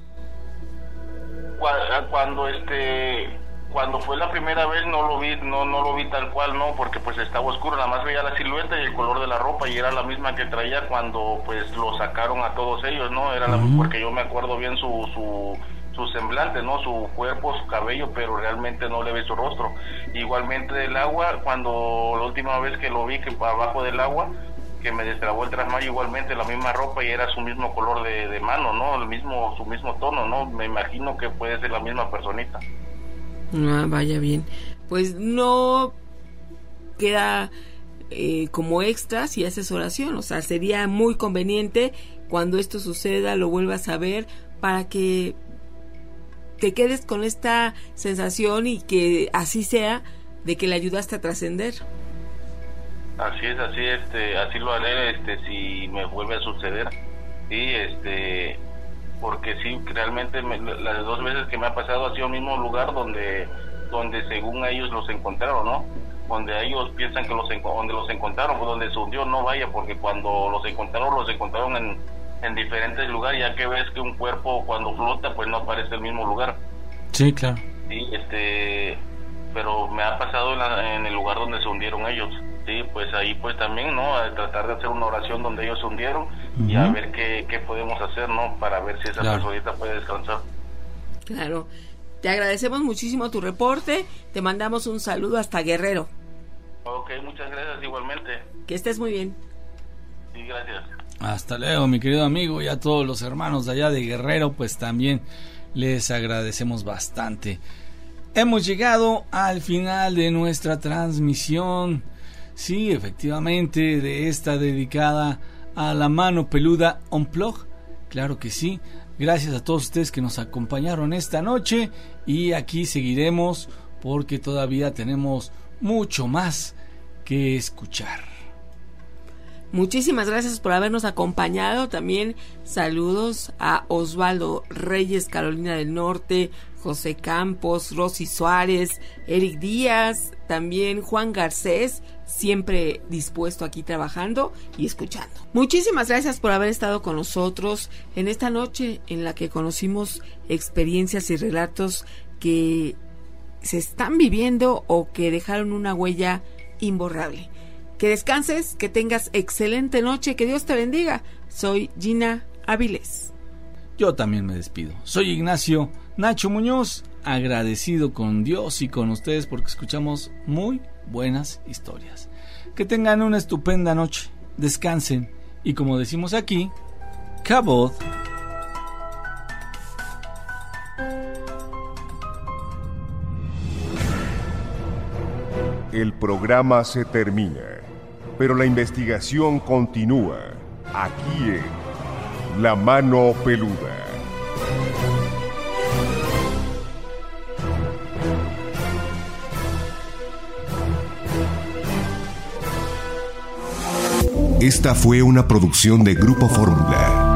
Cuando fue la primera vez no lo vi tal cual, no, porque pues estaba oscuro, nada más veía la silueta y el color de la ropa, y era la misma que traía cuando pues lo sacaron a todos ellos, ¿no? Era porque yo me acuerdo bien su semblante, ¿no? Su cuerpo, su cabello, pero realmente no le vi su rostro. Igualmente del agua, cuando la última vez que lo vi, que abajo del agua, que me destrabó el trasmayo, igualmente la misma ropa y era su mismo color de mano, ¿no? Su mismo tono, ¿no? Me imagino que puede ser la misma personita. Ah, vaya bien. Pues no queda como extra si haces oración, o sea, sería muy conveniente cuando esto suceda, lo vuelvas a ver, para que te quedes con esta sensación y que así sea, de que le ayudaste a trascender. Así es, así lo haré, si me vuelve a suceder. Sí, porque sí, realmente las 2 veces que me ha pasado ha sido el mismo lugar donde según ellos los encontraron, ¿no? Donde ellos piensan que donde los encontraron, pues donde se hundió, no vaya, porque cuando los encontraron en diferentes lugares, ya que ves que un cuerpo cuando flota, pues no aparece el mismo lugar. Sí, claro. Sí, pero me ha pasado en el lugar donde se hundieron ellos. Sí, pues ahí pues también, ¿no? A tratar de hacer una oración donde ellos se hundieron y a ver qué podemos hacer, ¿no? Para ver si esa personita puede descansar. Claro. Te agradecemos muchísimo tu reporte. Te mandamos un saludo hasta Guerrero. Ok, muchas gracias igualmente. Que estés muy bien. Sí, gracias. Hasta luego, mi querido amigo, y a todos los hermanos de allá de Guerrero, pues también les agradecemos bastante. Hemos llegado al final de nuestra transmisión. Sí, efectivamente, de esta dedicada a la mano peluda Unplug. Claro que sí. Gracias a todos ustedes que nos acompañaron esta noche y aquí seguiremos porque todavía tenemos mucho más que escuchar. Muchísimas gracias por habernos acompañado. También saludos a Osvaldo Reyes, Carolina del Norte, José Campos, Rosy Suárez, Eric Díaz, también Juan Garcés, siempre dispuesto aquí trabajando y escuchando. Muchísimas gracias por haber estado con nosotros en esta noche en la que conocimos experiencias y relatos que se están viviendo o que dejaron una huella imborrable. Que descanses, que tengas excelente noche, que Dios te bendiga. Soy Gina Avilés. Yo también me despido. Soy Ignacio Nacho Muñoz, agradecido con Dios y con ustedes porque escuchamos muy buenas historias. Que tengan una estupenda noche, descansen y como decimos aquí, Cabot. El programa se termina, pero la investigación continúa aquí en La Mano Peluda. Esta fue una producción de Grupo Fórmula.